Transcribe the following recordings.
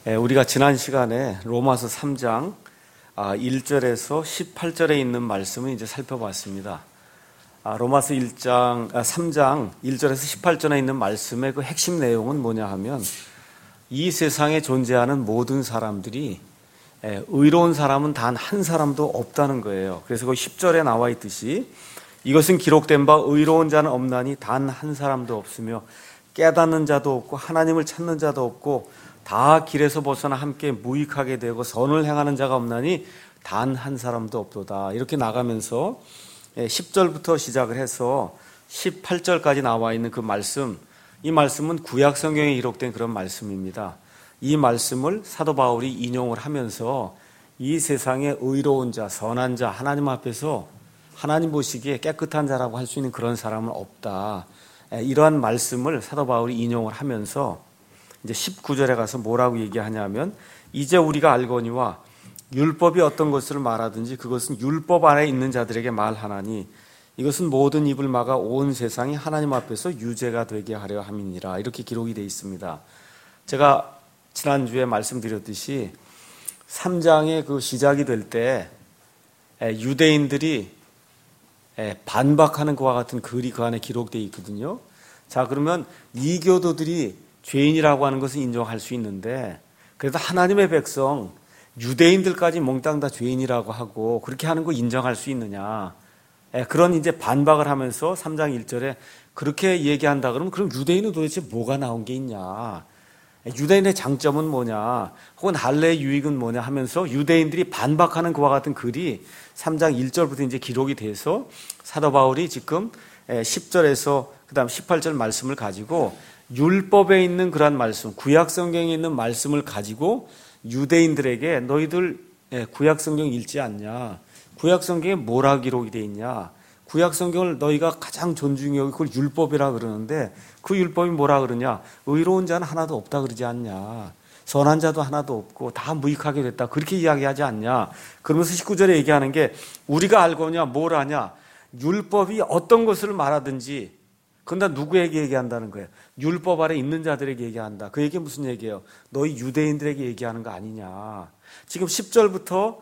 우리가 지난 시간에 로마서 3장 1절에서 18절에 있는 말씀을 이제 살펴봤습니다. 로마서 3장 1절에서 18절에 있는 말씀의 그 핵심 내용은 뭐냐 하면 이 세상에 존재하는 모든 사람들이 의로운 사람은 단 한 사람도 없다는 거예요. 그래서 그 10절에 나와 있듯이 이것은 기록된 바 의로운 자는 없나니 단 한 사람도 없으며 깨닫는 자도 없고 하나님을 찾는 자도 없고 다 길에서 벗어나 함께 무익하게 되고 선을 행하는 자가 없나니 단 한 사람도 없도다. 이렇게 나가면서 10절부터 시작을 해서 18절까지 나와 있는 그 말씀, 이 말씀은 구약 성경에 기록된 그런 말씀입니다. 이 말씀을 사도 바울이 인용을 하면서 이 세상에 의로운 자, 선한 자, 하나님 앞에서 하나님 보시기에 깨끗한 자라고 할 수 있는 그런 사람은 없다. 이러한 말씀을 사도 바울이 인용을 하면서 이제 19절에 가서 뭐라고 얘기하냐면 이제 우리가 알거니와 율법이 어떤 것을 말하든지 그것은 율법 안에 있는 자들에게 말하나니 이것은 모든 입을 막아 온 세상이 하나님 앞에서 유죄가 되게 하려 함이니라. 이렇게 기록이 되어 있습니다. 제가 지난주에 말씀드렸듯이 3장의 그 시작이 될 때 유대인들이 반박하는 것과 같은 글이 그 안에 기록되어 있거든요. 자, 그러면 이교도들이 죄인이라고 하는 것은 인정할 수 있는데 그래도 하나님의 백성 유대인들까지 몽땅 다 죄인이라고 하고 그렇게 하는 거 인정할 수 있느냐. 그런 이제 반박을 하면서 3장 1절에 그렇게 얘기한다 그러면 그럼 유대인은 도대체 뭐가 나온 게 있냐. 유대인의 장점은 뭐냐 혹은 할례의 유익은 뭐냐 하면서 유대인들이 반박하는 그와 같은 글이 3장 1절부터 이제 기록이 돼서 사도 바울이 지금 10절에서 그 다음 18절 말씀을 가지고 율법에 있는 그런 말씀, 구약 성경에 있는 말씀을 가지고 유대인들에게 너희들 구약 성경 읽지 않냐? 구약 성경에 뭐라 기록이 되어 있냐? 구약 성경을 너희가 가장 존중히 여기고 그걸 율법이라 그러는데 그 율법이 뭐라 그러냐? 의로운 자는 하나도 없다 그러지 않냐? 선한 자도 하나도 없고 다 무익하게 됐다. 그렇게 이야기하지 않냐? 그러면서 19절에 얘기하는 게 우리가 알거냐? 뭘 아냐? 율법이 어떤 것을 말하든지 그건 다 누구에게 얘기한다는 거예요? 율법 아래 있는 자들에게 얘기한다. 그 얘기 무슨 얘기예요? 너희 유대인들에게 얘기하는 거 아니냐? 지금 10절부터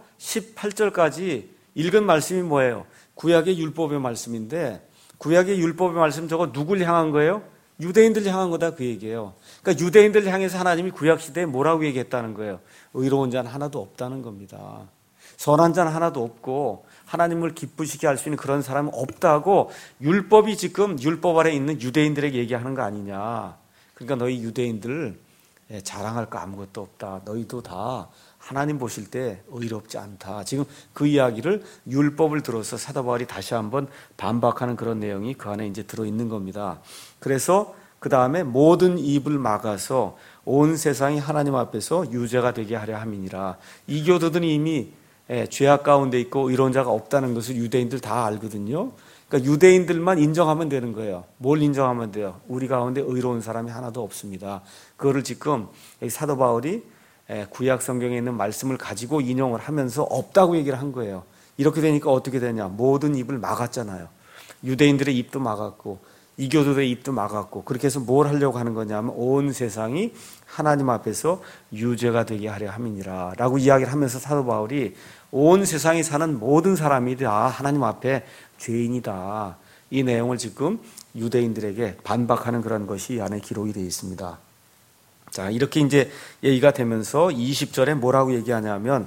18절까지 읽은 말씀이 뭐예요? 구약의 율법의 말씀인데 구약의 율법의 말씀 저거 누굴 향한 거예요? 유대인들 향한 거다 그 얘기예요. 그러니까 유대인들 향해서 하나님이 구약 시대에 뭐라고 얘기했다는 거예요? 의로운 자는 하나도 없다는 겁니다. 선한 자는 하나도 없고 하나님을 기쁘시게 할 수 있는 그런 사람은 없다고 율법이 지금 율법 아래 있는 유대인들에게 얘기하는 거 아니냐. 그러니까 너희 유대인들 자랑할 거 아무것도 없다. 너희도 다 하나님 보실 때 의롭지 않다. 지금 그 이야기를 율법을 들어서 사도 바울이 다시 한번 반박하는 그런 내용이 그 안에 이제 들어있는 겁니다. 그래서 그 다음에 모든 입을 막아서 온 세상이 하나님 앞에서 유죄가 되게 하려 함이니라. 이교도들은 이미 죄악 가운데 있고 의로운 자가 없다는 것을 유대인들 다 알거든요. 그러니까 유대인들만 인정하면 되는 거예요. 뭘 인정하면 돼요? 우리 가운데 의로운 사람이 하나도 없습니다. 그거를 지금 사도 바울이 구약 성경에 있는 말씀을 가지고 인용을 하면서 없다고 얘기를 한 거예요. 이렇게 되니까 어떻게 되냐? 모든 입을 막았잖아요. 유대인들의 입도 막았고 이교도들의 입도 막았고 그렇게 해서 뭘 하려고 하는 거냐면 온 세상이 하나님 앞에서 유죄가 되게 하려 함이니라 라고 이야기를 하면서 사도 바울이 온 세상에 사는 모든 사람이 다 하나님 앞에 죄인이다. 이 내용을 지금 유대인들에게 반박하는 그런 것이 이 안에 기록이 되어 있습니다. 자, 이렇게 이제 얘기가 되면서 20절에 뭐라고 얘기하냐면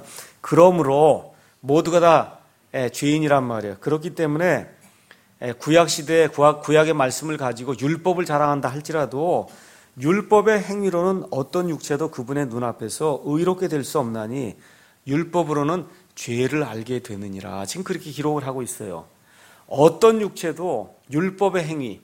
그러므로 모두가 다 죄인이란 말이에요. 그렇기 때문에 구약 시대에 구약의 말씀을 가지고 율법을 자랑한다 할지라도 율법의 행위로는 어떤 육체도 그분의 눈앞에서 의롭게 될 수 없나니 율법으로는 죄를 알게 되느니라. 지금 그렇게 기록을 하고 있어요. 어떤 육체도 율법의 행위,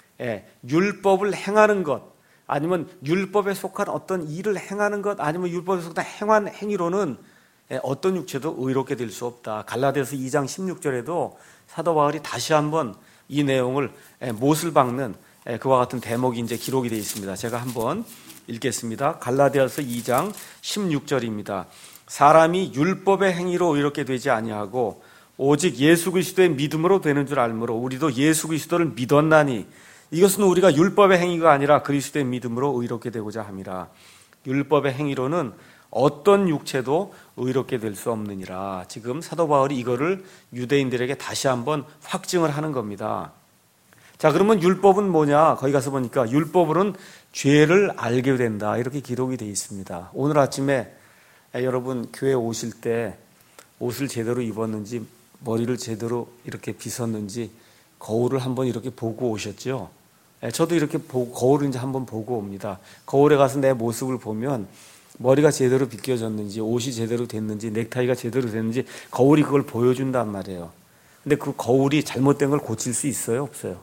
율법을 행하는 것 아니면 율법에 속한 어떤 일을 행하는 것 아니면 율법에 속한 행한 행위로는 어떤 육체도 의롭게 될 수 없다. 갈라디아서 2장 16절에도 사도 바울이 다시 한번 이 내용을 못을 박는 그와 같은 대목이 이제 기록이 되어 있습니다. 제가 한번 읽겠습니다. 갈라디아서 2장 16절입니다. 사람이 율법의 행위로 의롭게 되지 아니하고 오직 예수 그리스도의 믿음으로 되는 줄 알므로 우리도 예수 그리스도를 믿었나니 이것은 우리가 율법의 행위가 아니라 그리스도의 믿음으로 의롭게 되고자 함이라. 율법의 행위로는 어떤 육체도 의롭게 될 수 없느니라. 지금 사도 바울이 이거를 유대인들에게 다시 한번 확증을 하는 겁니다. 자, 그러면 율법은 뭐냐? 거기 가서 보니까 율법으로는 죄를 알게 된다, 이렇게 기록이 되어 있습니다. 오늘 아침에 여러분 교회 오실 때 옷을 제대로 입었는지, 머리를 제대로 이렇게 빗었는지 거울을 한번 이렇게 보고 오셨죠? 저도 이렇게 거울을 이제 한번 보고 옵니다. 거울에 가서 내 모습을 보면 머리가 제대로 빗겨졌는지, 옷이 제대로 됐는지, 넥타이가 제대로 됐는지 거울이 그걸 보여준단 말이에요. 근데 그 거울이 잘못된 걸 고칠 수 있어요, 없어요?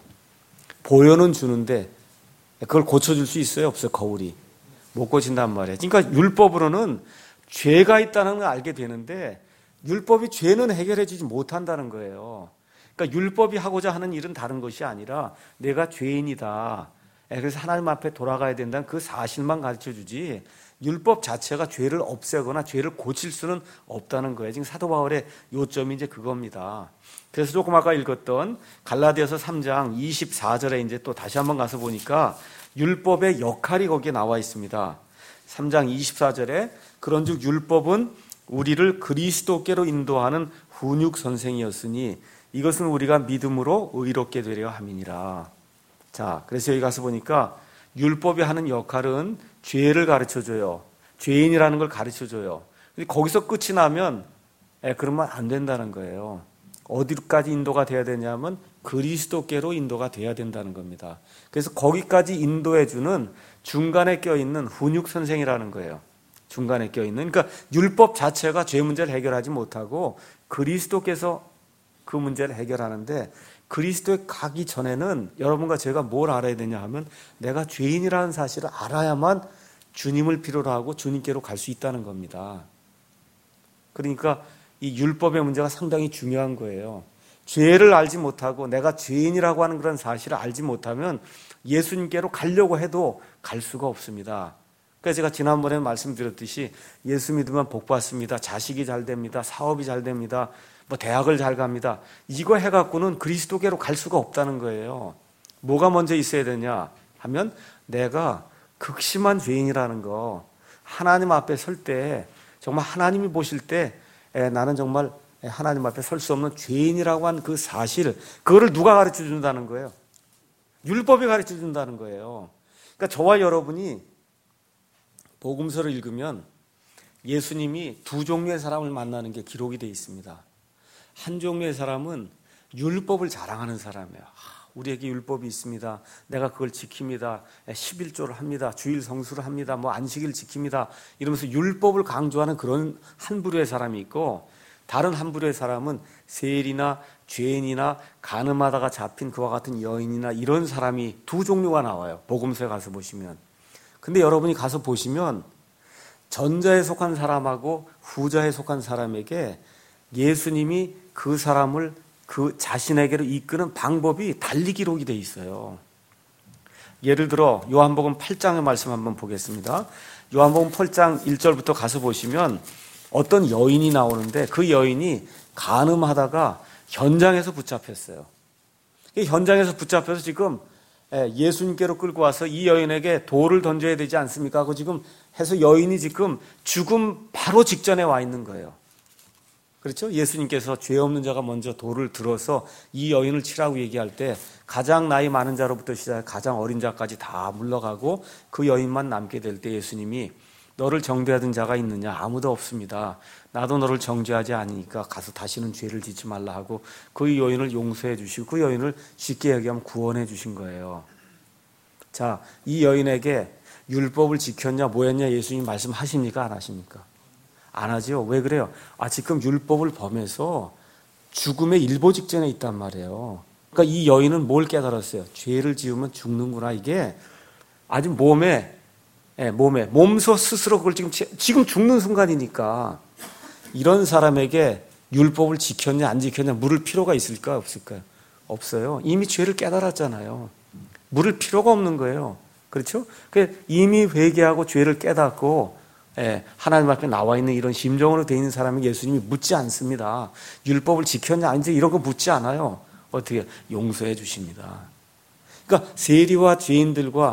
보여는 주는데 그걸 고쳐줄 수 있어요, 없어요? 거울이 못 고친단 말이에요. 그러니까 율법으로는 죄가 있다는 걸 알게 되는데 율법이 죄는 해결해 주지 못한다는 거예요. 그러니까 율법이 하고자 하는 일은 다른 것이 아니라 내가 죄인이다, 그래서 하나님 앞에 돌아가야 된다는 그 사실만 가르쳐 주지, 율법 자체가 죄를 없애거나 죄를 고칠 수는 없다는 거예요. 지금 사도 바울의 요점이 이제 그겁니다. 그래서 조금 아까 읽었던 갈라디아서 3장 24절에 이제 또 다시 한번 가서 보니까 율법의 역할이 거기에 나와 있습니다. 3장 24절에 그런즉 율법은 우리를 그리스도께로 인도하는 훈육 선생이었으니 이것은 우리가 믿음으로 의롭게 되려 함이니라. 자, 그래서 여기 가서 보니까 율법이 하는 역할은 죄를 가르쳐줘요. 죄인이라는 걸 가르쳐줘요. 근데 거기서 끝이 나면 그러면 안 된다는 거예요. 어디까지 인도가 돼야 되냐면 그리스도께로 인도가 돼야 된다는 겁니다. 그래서 거기까지 인도해주는 중간에 껴있는 훈육 선생이라는 거예요. 중간에 껴있는. 그러니까 율법 자체가 죄 문제를 해결하지 못하고 그리스도께서 그 문제를 해결하는데, 그리스도에 가기 전에는 여러분과 제가 뭘 알아야 되냐 하면 내가 죄인이라는 사실을 알아야만 주님을 필요로 하고 주님께로 갈 수 있다는 겁니다. 그러니까 이 율법의 문제가 상당히 중요한 거예요. 죄를 알지 못하고 내가 죄인이라고 하는 그런 사실을 알지 못하면 예수님께로 가려고 해도 갈 수가 없습니다. 그래서 제가 지난번에 말씀드렸듯이 예수 믿으면 복 받습니다, 자식이 잘 됩니다, 사업이 잘 됩니다, 뭐 대학을 잘 갑니다, 이거 해갖고는 그리스도께로 갈 수가 없다는 거예요. 뭐가 먼저 있어야 되냐 하면 내가 극심한 죄인이라는 거, 하나님 앞에 설 때 정말 하나님이 보실 때 나는 정말 하나님 앞에 설 수 없는 죄인이라고 한 그 사실, 그거를 누가 가르쳐 준다는 거예요? 율법이 가르쳐 준다는 거예요. 그러니까 저와 여러분이 복음서를 읽으면 예수님이 두 종류의 사람을 만나는 게 기록이 되어 있습니다. 한 종류의 사람은 율법을 자랑하는 사람이에요. 우리에게 율법이 있습니다, 내가 그걸 지킵니다, 11조를 합니다, 주일 성수를 합니다, 뭐 안식일 지킵니다, 이러면서 율법을 강조하는 그런 한 부류의 사람이 있고, 다른 한 부류의 사람은 세리나 죄인이나 간음하다가 잡힌 그와 같은 여인이나 이런 사람이 두 종류가 나와요, 복음서에 가서 보시면. 근데 여러분이 가서 보시면 전자에 속한 사람하고 후자에 속한 사람에게 예수님이 그 사람을 그 자신에게로 이끄는 방법이 달리 기록이 되어 있어요. 예를 들어 요한복음 8장의 말씀 한번 보겠습니다. 요한복음 8장 1절부터 가서 보시면 어떤 여인이 나오는데 그 여인이 간음하다가 현장에서 붙잡혔어요. 현장에서 붙잡혀서 지금 예수님께로 끌고 와서 이 여인에게 돌을 던져야 되지 않습니까? 하고 지금 해서 여인이 지금 죽음 바로 직전에 와 있는 거예요. 그렇죠? 예수님께서 죄 없는 자가 먼저 돌을 들어서 이 여인을 치라고 얘기할 때 가장 나이 많은 자로부터 시작해 가장 어린 자까지 다 물러가고 그 여인만 남게 될 때 예수님이 너를 정죄하던 자가 있느냐? 아무도 없습니다. 나도 너를 정죄하지 않으니까 가서 다시는 죄를 짓지 말라 하고 그 여인을 용서해 주시고 그 여인을 쉽게 얘기하면 구원해 주신 거예요. 자, 이 여인에게 율법을 지켰냐 뭐였냐 예수님 말씀하십니까? 안 하십니까? 안 하죠. 왜 그래요? 지금 율법을 범해서 죽음의 일보 직전에 있단 말이에요. 그러니까 이 여인은 뭘 깨달았어요? 죄를 지으면 죽는구나. 이게 아주 몸소 스스로 그걸 지금 죽는 순간이니까 이런 사람에게 율법을 지켰냐 안 지켰냐 물을 필요가 있을까 없을까요? 없어요. 이미 죄를 깨달았잖아요. 물을 필요가 없는 거예요. 그렇죠? 이미 회개하고 죄를 깨닫고 하나님 앞에 나와 있는 이런 심정으로 되어 있는 사람이 예수님이 묻지 않습니다. 율법을 지켰냐 아닌지 이런 거 묻지 않아요. 어떻게? 용서해 주십니다. 그러니까 세리와 죄인들과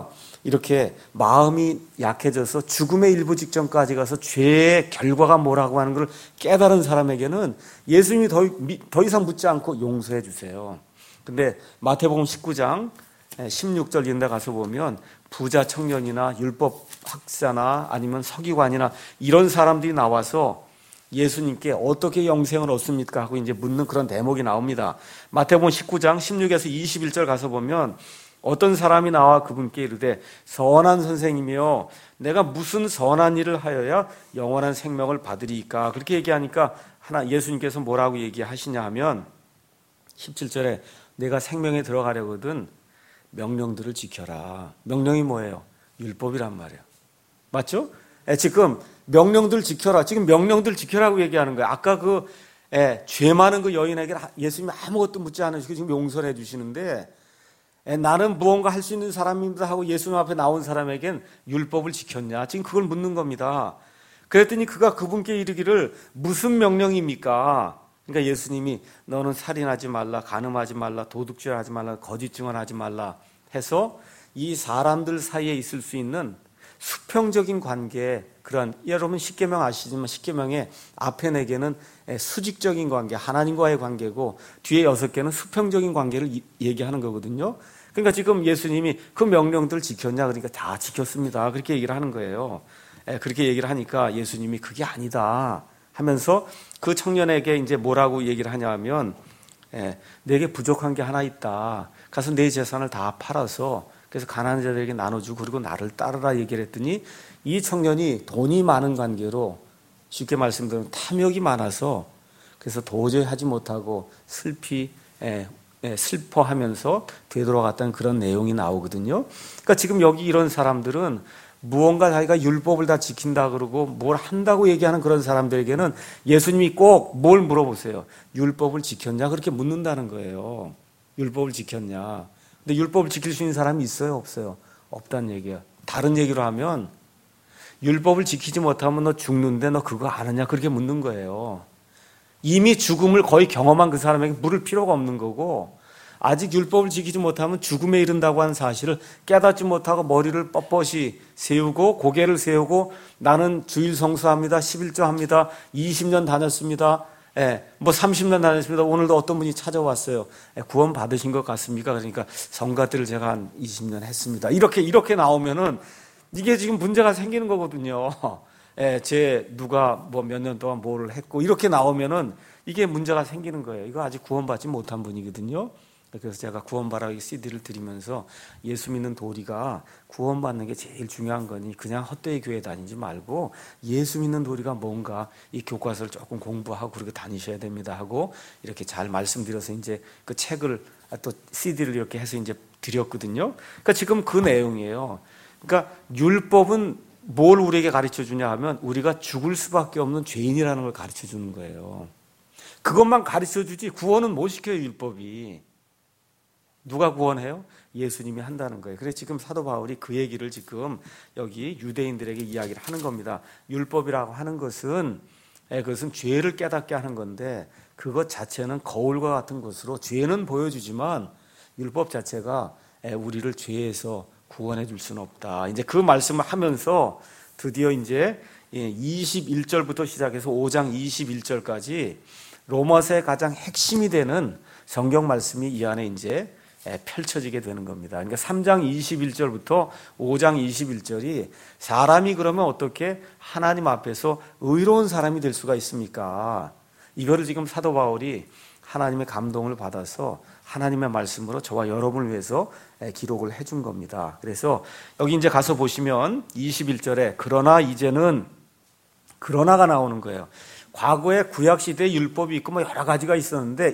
이렇게 마음이 약해져서 죽음의 일부 직전까지 가서 죄의 결과가 뭐라고 하는 걸 깨달은 사람에게는 예수님이 더 이상 묻지 않고 용서해 주세요. 근데 마태복음 19장 16절 이런 데 가서 보면 부자 청년이나 율법 학자나 아니면 서기관이나 이런 사람들이 나와서 예수님께 어떻게 영생을 얻습니까? 하고 이제 묻는 그런 대목이 나옵니다. 마태복음 19장 16에서 21절 가서 보면 어떤 사람이 나와 그분께 이르되 선한 선생님이여 내가 무슨 선한 일을 하여야 영원한 생명을 받으리이까? 그렇게 얘기하니까 예수님께서 뭐라고 얘기하시냐 하면 17절에 내가 생명에 들어가려거든 명령들을 지켜라. 명령이 뭐예요? 율법이란 말이에요. 맞죠? 지금 명령들 지켜라. 지금 명령들 지켜라고 얘기하는 거예요. 아까 죄 많은 그 여인에게 예수님이 아무것도 묻지 않으시고 지금 용서를 해주시는데 나는 무언가 할 수 있는 사람입니다 하고 예수님 앞에 나온 사람에겐 율법을 지켰냐? 지금 그걸 묻는 겁니다. 그랬더니 그가 그분께 이르기를 무슨 명령입니까? 그러니까 예수님이 너는 살인하지 말라, 간음하지 말라, 도둑질하지 말라, 거짓 증언하지 말라 해서 이 사람들 사이에 있을 수 있는 수평적인 관계, 그런 여러분 십계명 아시지만 십계명의 앞에 4개는 수직적인 관계, 하나님과의 관계고 뒤에 6개는 수평적인 관계를 얘기하는 거거든요. 그러니까 지금 예수님이 그 명령들 지켰냐? 그러니까 다 지켰습니다. 그렇게 얘기를 하는 거예요. 그렇게 얘기를 하니까 예수님이 그게 아니다 하면서 그 청년에게 이제 뭐라고 얘기를 하냐 하면 내게 부족한 게 하나 있다. 가서 내 재산을 다 팔아서 그래서 가난한 자들에게 나눠주고 그리고 나를 따르라 얘기를 했더니 이 청년이 돈이 많은 관계로 쉽게 말씀드리면 탐욕이 많아서 그래서 도저히 하지 못하고 슬퍼하면서 되돌아갔다는 그런 내용이 나오거든요. 그러니까 지금 여기 이런 사람들은 무언가 자기가 율법을 다 지킨다 그러고 뭘 한다고 얘기하는 그런 사람들에게는 예수님이 꼭 뭘 물어보세요. 율법을 지켰냐? 그렇게 묻는다는 거예요. 율법을 지켰냐? 근데 율법을 지킬 수 있는 사람이 있어요? 없어요? 없다는 얘기야. 다른 얘기로 하면 율법을 지키지 못하면 너 죽는데 너 그거 아느냐? 그렇게 묻는 거예요. 이미 죽음을 거의 경험한 그 사람에게 물을 필요가 없는 거고 아직 율법을 지키지 못하면 죽음에 이른다고 하는 사실을 깨닫지 못하고 머리를 뻣뻣이 세우고 고개를 세우고 나는 주일 성수합니다. 11조 합니다. 20년 다녔습니다. 30년 다녔습니다. 오늘도 어떤 분이 찾아왔어요. 구원 받으신 것 같습니까? 그러니까 성가들을 제가 한 20년 했습니다. 이렇게 나오면은 이게 지금 문제가 생기는 거거든요. 누가 몇 년 동안 뭐를 했고 이렇게 나오면은 이게 문제가 생기는 거예요. 이거 아직 구원받지 못한 분이거든요. 그래서 제가 구원바라기 CD를 드리면서 예수 믿는 도리가 구원받는 게 제일 중요한 거니 그냥 헛되이 교회 다니지 말고 예수 믿는 도리가 뭔가 이 교과서를 조금 공부하고 그렇게 다니셔야 됩니다 하고 이렇게 잘 말씀드려서 이제 그 책을 또 CD를 이렇게 해서 이제 드렸거든요. 그러니까 지금 그 내용이에요. 그러니까 율법은 뭘 우리에게 가르쳐 주냐 하면 우리가 죽을 수밖에 없는 죄인이라는 걸 가르쳐 주는 거예요. 그것만 가르쳐 주지 구원은 못 시켜요, 율법이. 누가 구원해요? 예수님이 한다는 거예요. 그래서 지금 사도 바울이 그 얘기를 지금 여기 유대인들에게 이야기를 하는 겁니다. 율법이라고 하는 것은 그것은 죄를 깨닫게 하는 건데 그것 자체는 거울과 같은 것으로 죄는 보여주지만 율법 자체가 우리를 죄에서 구원해 줄 수는 없다. 이제 그 말씀을 하면서 드디어 이제 21절부터 시작해서 5장 21절까지 로마서의 가장 핵심이 되는 성경 말씀이 이 안에 이제 펼쳐지게 되는 겁니다. 그러니까 3장 21절부터 5장 21절이 사람이 그러면 어떻게 하나님 앞에서 의로운 사람이 될 수가 있습니까? 이거를 지금 사도 바울이 하나님의 감동을 받아서 하나님의 말씀으로 저와 여러분을 위해서 기록을 해준 겁니다. 그래서 여기 이제 가서 보시면 21절에 그러나가 나오는 거예요. 과거에 구약시대에 율법이 있고 여러 가지가 있었는데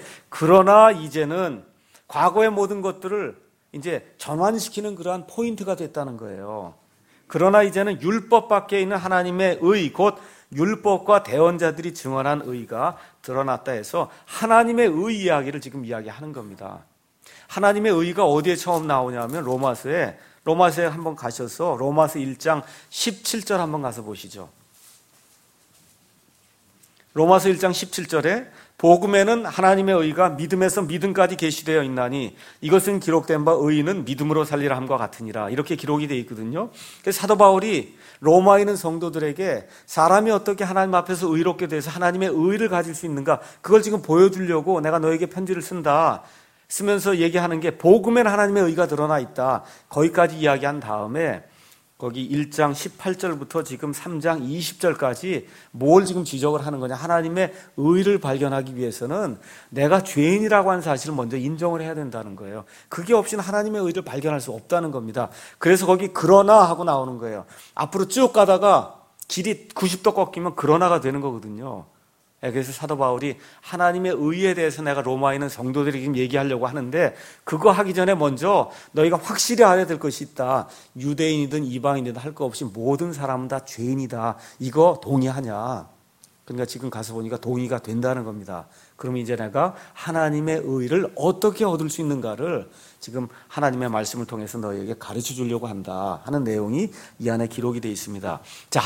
이제는 과거의 모든 것들을 이제 전환시키는 그러한 포인트가 됐다는 거예요. 그러나 이제는 율법 밖에 있는 하나님의 의, 곧 율법과 대언자들이 증언한 의가 드러났다 해서 하나님의 의 이야기를 지금 이야기하는 겁니다. 하나님의 의가 어디에 처음 나오냐면 로마서에 한번 가셔서 로마서 1장 17절 한번 가서 보시죠. 로마서 1장 17절에 복음에는 하나님의 의가 믿음에서 믿음까지 계시되어 있나니 이것은 기록된 바 의인은 믿음으로 살리라 함과 같으니라. 이렇게 기록이 되어 있거든요. 그래서 사도 바울이 로마에 있는 성도들에게 사람이 어떻게 하나님 앞에서 의롭게 돼서 하나님의 의를 가질 수 있는가, 그걸 지금 보여주려고 내가 너에게 편지를 쓴다 쓰면서 얘기하는 게, 복음에는 하나님의 의가 드러나 있다, 거기까지 이야기한 다음에 거기 1장 18절부터 지금 3장 20절까지 뭘 지금 지적을 하는 거냐. 하나님의 의를 발견하기 위해서는 내가 죄인이라고 하는 사실을 먼저 인정을 해야 된다는 거예요. 그게 없이는 하나님의 의를 발견할 수 없다는 겁니다. 그래서 거기 그러나 하고 나오는 거예요. 앞으로 쭉 가다가 길이 90도 꺾이면 그러나가 되는 거거든요. 그래서 사도 바울이 하나님의 의에 대해서 내가 로마에 있는 성도들에게 지금 얘기하려고 하는데, 그거 하기 전에 먼저 너희가 확실히 알아야 될 것이 있다. 유대인이든 이방인이든 할 거 없이 모든 사람은 다 죄인이다. 이거 동의하냐? 그러니까 지금 가서 보니까 동의가 된다는 겁니다. 그러면 이제 내가 하나님의 의를 어떻게 얻을 수 있는가를 지금 하나님의 말씀을 통해서 너희에게 가르쳐 주려고 한다 하는 내용이 이 안에 기록이 되어 있습니다. 자,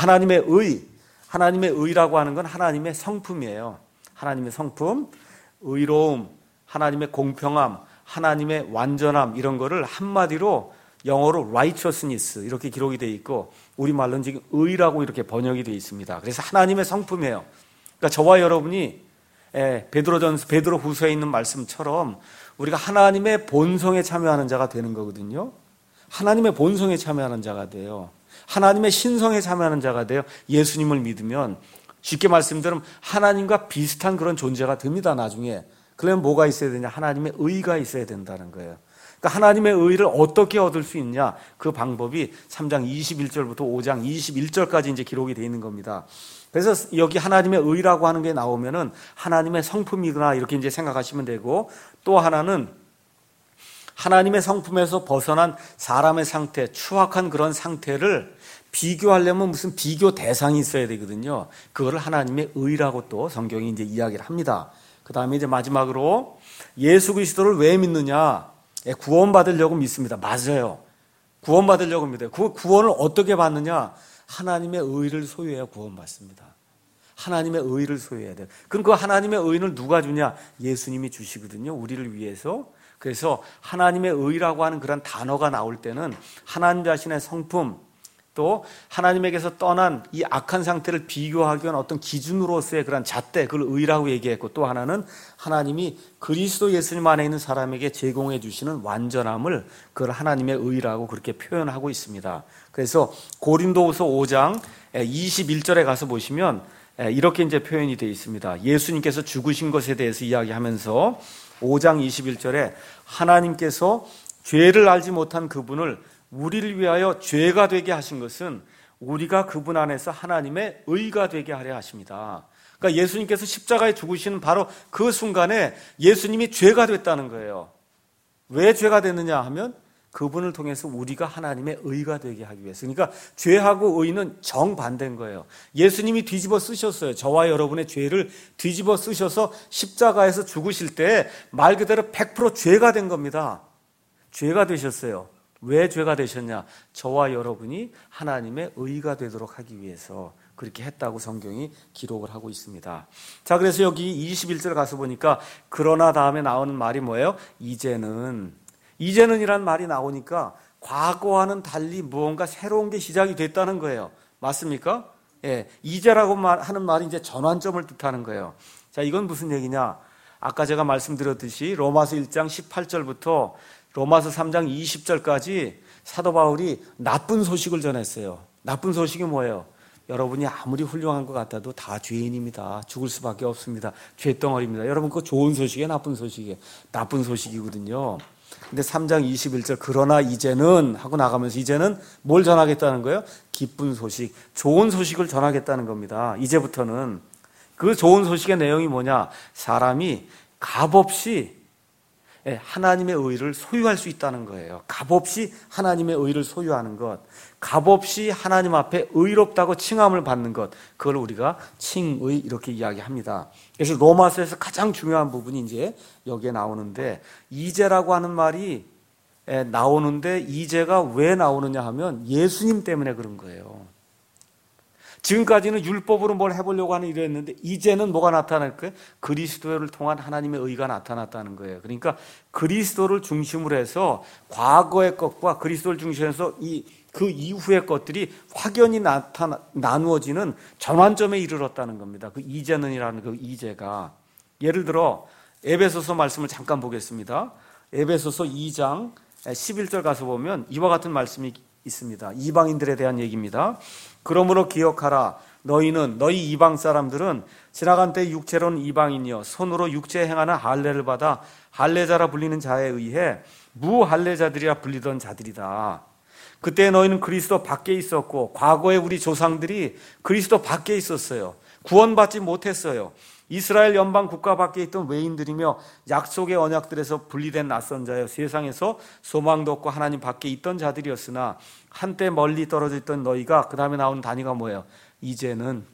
하나님의 의라고 하는 건 하나님의 성품이에요. 하나님의 성품, 의로움, 하나님의 공평함, 하나님의 완전함, 이런 거를 한마디로 영어로 righteousness 이렇게 기록이 되어 있고, 우리말로는 지금 의라고 이렇게 번역이 되어 있습니다. 그래서 하나님의 성품이에요. 그러니까 저와 여러분이 베드로 후서에 있는 말씀처럼 우리가 하나님의 본성에 참여하는 자가 되는 거거든요. 하나님의 본성에 참여하는 자가 돼요. 하나님의 신성에 참여하는 자가 돼요. 예수님을 믿으면 쉽게 말씀드리면 하나님과 비슷한 그런 존재가 됩니다. 나중에. 그러면 뭐가 있어야 되냐? 하나님의 의가 있어야 된다는 거예요. 그러니까 하나님의 의를 어떻게 얻을 수 있냐? 그 방법이 3장 21절부터 5장 21절까지 이제 기록이 되어 있는 겁니다. 그래서 여기 하나님의 의라고 하는 게 나오면은 하나님의 성품이구나 이렇게 이제 생각하시면 되고, 또 하나는 하나님의 성품에서 벗어난 사람의 상태, 추악한 그런 상태를 비교하려면 무슨 비교 대상이 있어야 되거든요. 그거를 하나님의 의라고 또 성경이 이제 이야기를 합니다. 그 다음에 이제 마지막으로 예수 그리스도를 왜 믿느냐? 구원받으려고 믿습니다. 맞아요. 구원받으려고 믿어요. 그 구원을 어떻게 받느냐? 하나님의 의를 소유해야 구원받습니다. 하나님의 의를 소유해야 돼요. 그럼 그 하나님의 의를 누가 주냐? 예수님이 주시거든요. 우리를 위해서. 그래서 하나님의 의라고 하는 그런 단어가 나올 때는 하나님 자신의 성품, 또 하나님에게서 떠난 이 악한 상태를 비교하기 위한 어떤 기준으로서의 그런 잣대, 그걸 의라고 얘기했고, 또 하나는 하나님이 그리스도 예수님 안에 있는 사람에게 제공해 주시는 완전함을, 그걸 하나님의 의라고 그렇게 표현하고 있습니다. 그래서 고린도후서 5장 21절에 가서 보시면 이렇게 이제 표현이 되어 있습니다. 예수님께서 죽으신 것에 대해서 이야기하면서 5장 21절에 하나님께서 죄를 알지 못한 그분을 우리를 위하여 죄가 되게 하신 것은 우리가 그분 안에서 하나님의 의가 되게 하려 하십니다. 그러니까 예수님께서 십자가에 죽으시는 바로 그 순간에 예수님이 죄가 됐다는 거예요. 왜 죄가 됐느냐 하면 그분을 통해서 우리가 하나님의 의가 되게 하기 위해서. 그러니까 죄하고 의는 정반대인 거예요. 예수님이 뒤집어 쓰셨어요. 저와 여러분의 죄를 뒤집어 쓰셔서 십자가에서 죽으실 때 말 그대로 100% 죄가 된 겁니다. 죄가 되셨어요. 왜 죄가 되셨냐? 저와 여러분이 하나님의 의가 되도록 하기 위해서 그렇게 했다고 성경이 기록을 하고 있습니다. 자, 그래서 여기 21절 가서 보니까 그러나 다음에 나오는 말이 뭐예요? 이제는이란 말이 나오니까 과거와는 달리 무언가 새로운 게 시작이 됐다는 거예요. 맞습니까? 예, 이제라고 하는 말이 이제 전환점을 뜻하는 거예요. 자, 이건 무슨 얘기냐? 아까 제가 말씀드렸듯이 로마서 1장 18절부터 로마서 3장 20절까지 사도 바울이 나쁜 소식을 전했어요. 나쁜 소식이 뭐예요? 여러분이 아무리 훌륭한 것 같아도 다 죄인입니다. 죽을 수밖에 없습니다. 죄덩어리입니다. 여러분, 그거 좋은 소식이에요? 나쁜 소식이에요? 나쁜 소식이거든요. 근데 3장 21절 그러나 이제는 하고 나가면서 이제는 뭘 전하겠다는 거예요? 기쁜 소식, 좋은 소식을 전하겠다는 겁니다. 이제부터는 그 좋은 소식의 내용이 뭐냐? 사람이 값없이 하나님의 의를 소유할 수 있다는 거예요. 값없이 하나님의 의를 소유하는 것, 값없이 하나님 앞에 의롭다고 칭함을 받는 것, 그걸 우리가 칭의 이렇게 이야기합니다. 그래서 로마서에서 가장 중요한 부분이 이제 여기에 나오는데, 이제라고 하는 말이 나오는데 이제가 왜 나오느냐 하면 예수님 때문에 그런 거예요. 지금까지는 율법으로 뭘 해보려고 하는 일이었는데 이제는 뭐가 나타날 거예요? 그리스도를 통한 하나님의 의가 나타났다는 거예요. 그러니까 그리스도를 중심으로 해서 과거의 것과 그리스도를 중심으로 해서 그 이후의 것들이 확연히 나누어지는 전환점에 이르렀다는 겁니다. 그 이제는이라는 그 이제가. 예를 들어 에베소서 말씀을 잠깐 보겠습니다. 에베소서 2장 11절 가서 보면 이와 같은 말씀이 있습니다. 이방인들에 대한 얘기입니다. 그러므로 기억하라. 너희 이방 사람들은 지나간 때 육체로는 이방인이여 손으로 육체에 행하는 할례를 받아 할례자라 불리는 자에 의해 무할례자들이라 불리던 자들이다. 그때 너희는 그리스도 밖에 있었고 과거에 우리 조상들이 그리스도 밖에 있었어요. 구원받지 못했어요. 이스라엘 연방 국가 밖에 있던 외인들이며 약속의 언약들에서 분리된 낯선 자여 세상에서 소망도 없고 하나님 밖에 있던 자들이었으나 한때 멀리 떨어져 있던 너희가 그 다음에 나오는 단위가 뭐예요? 이제는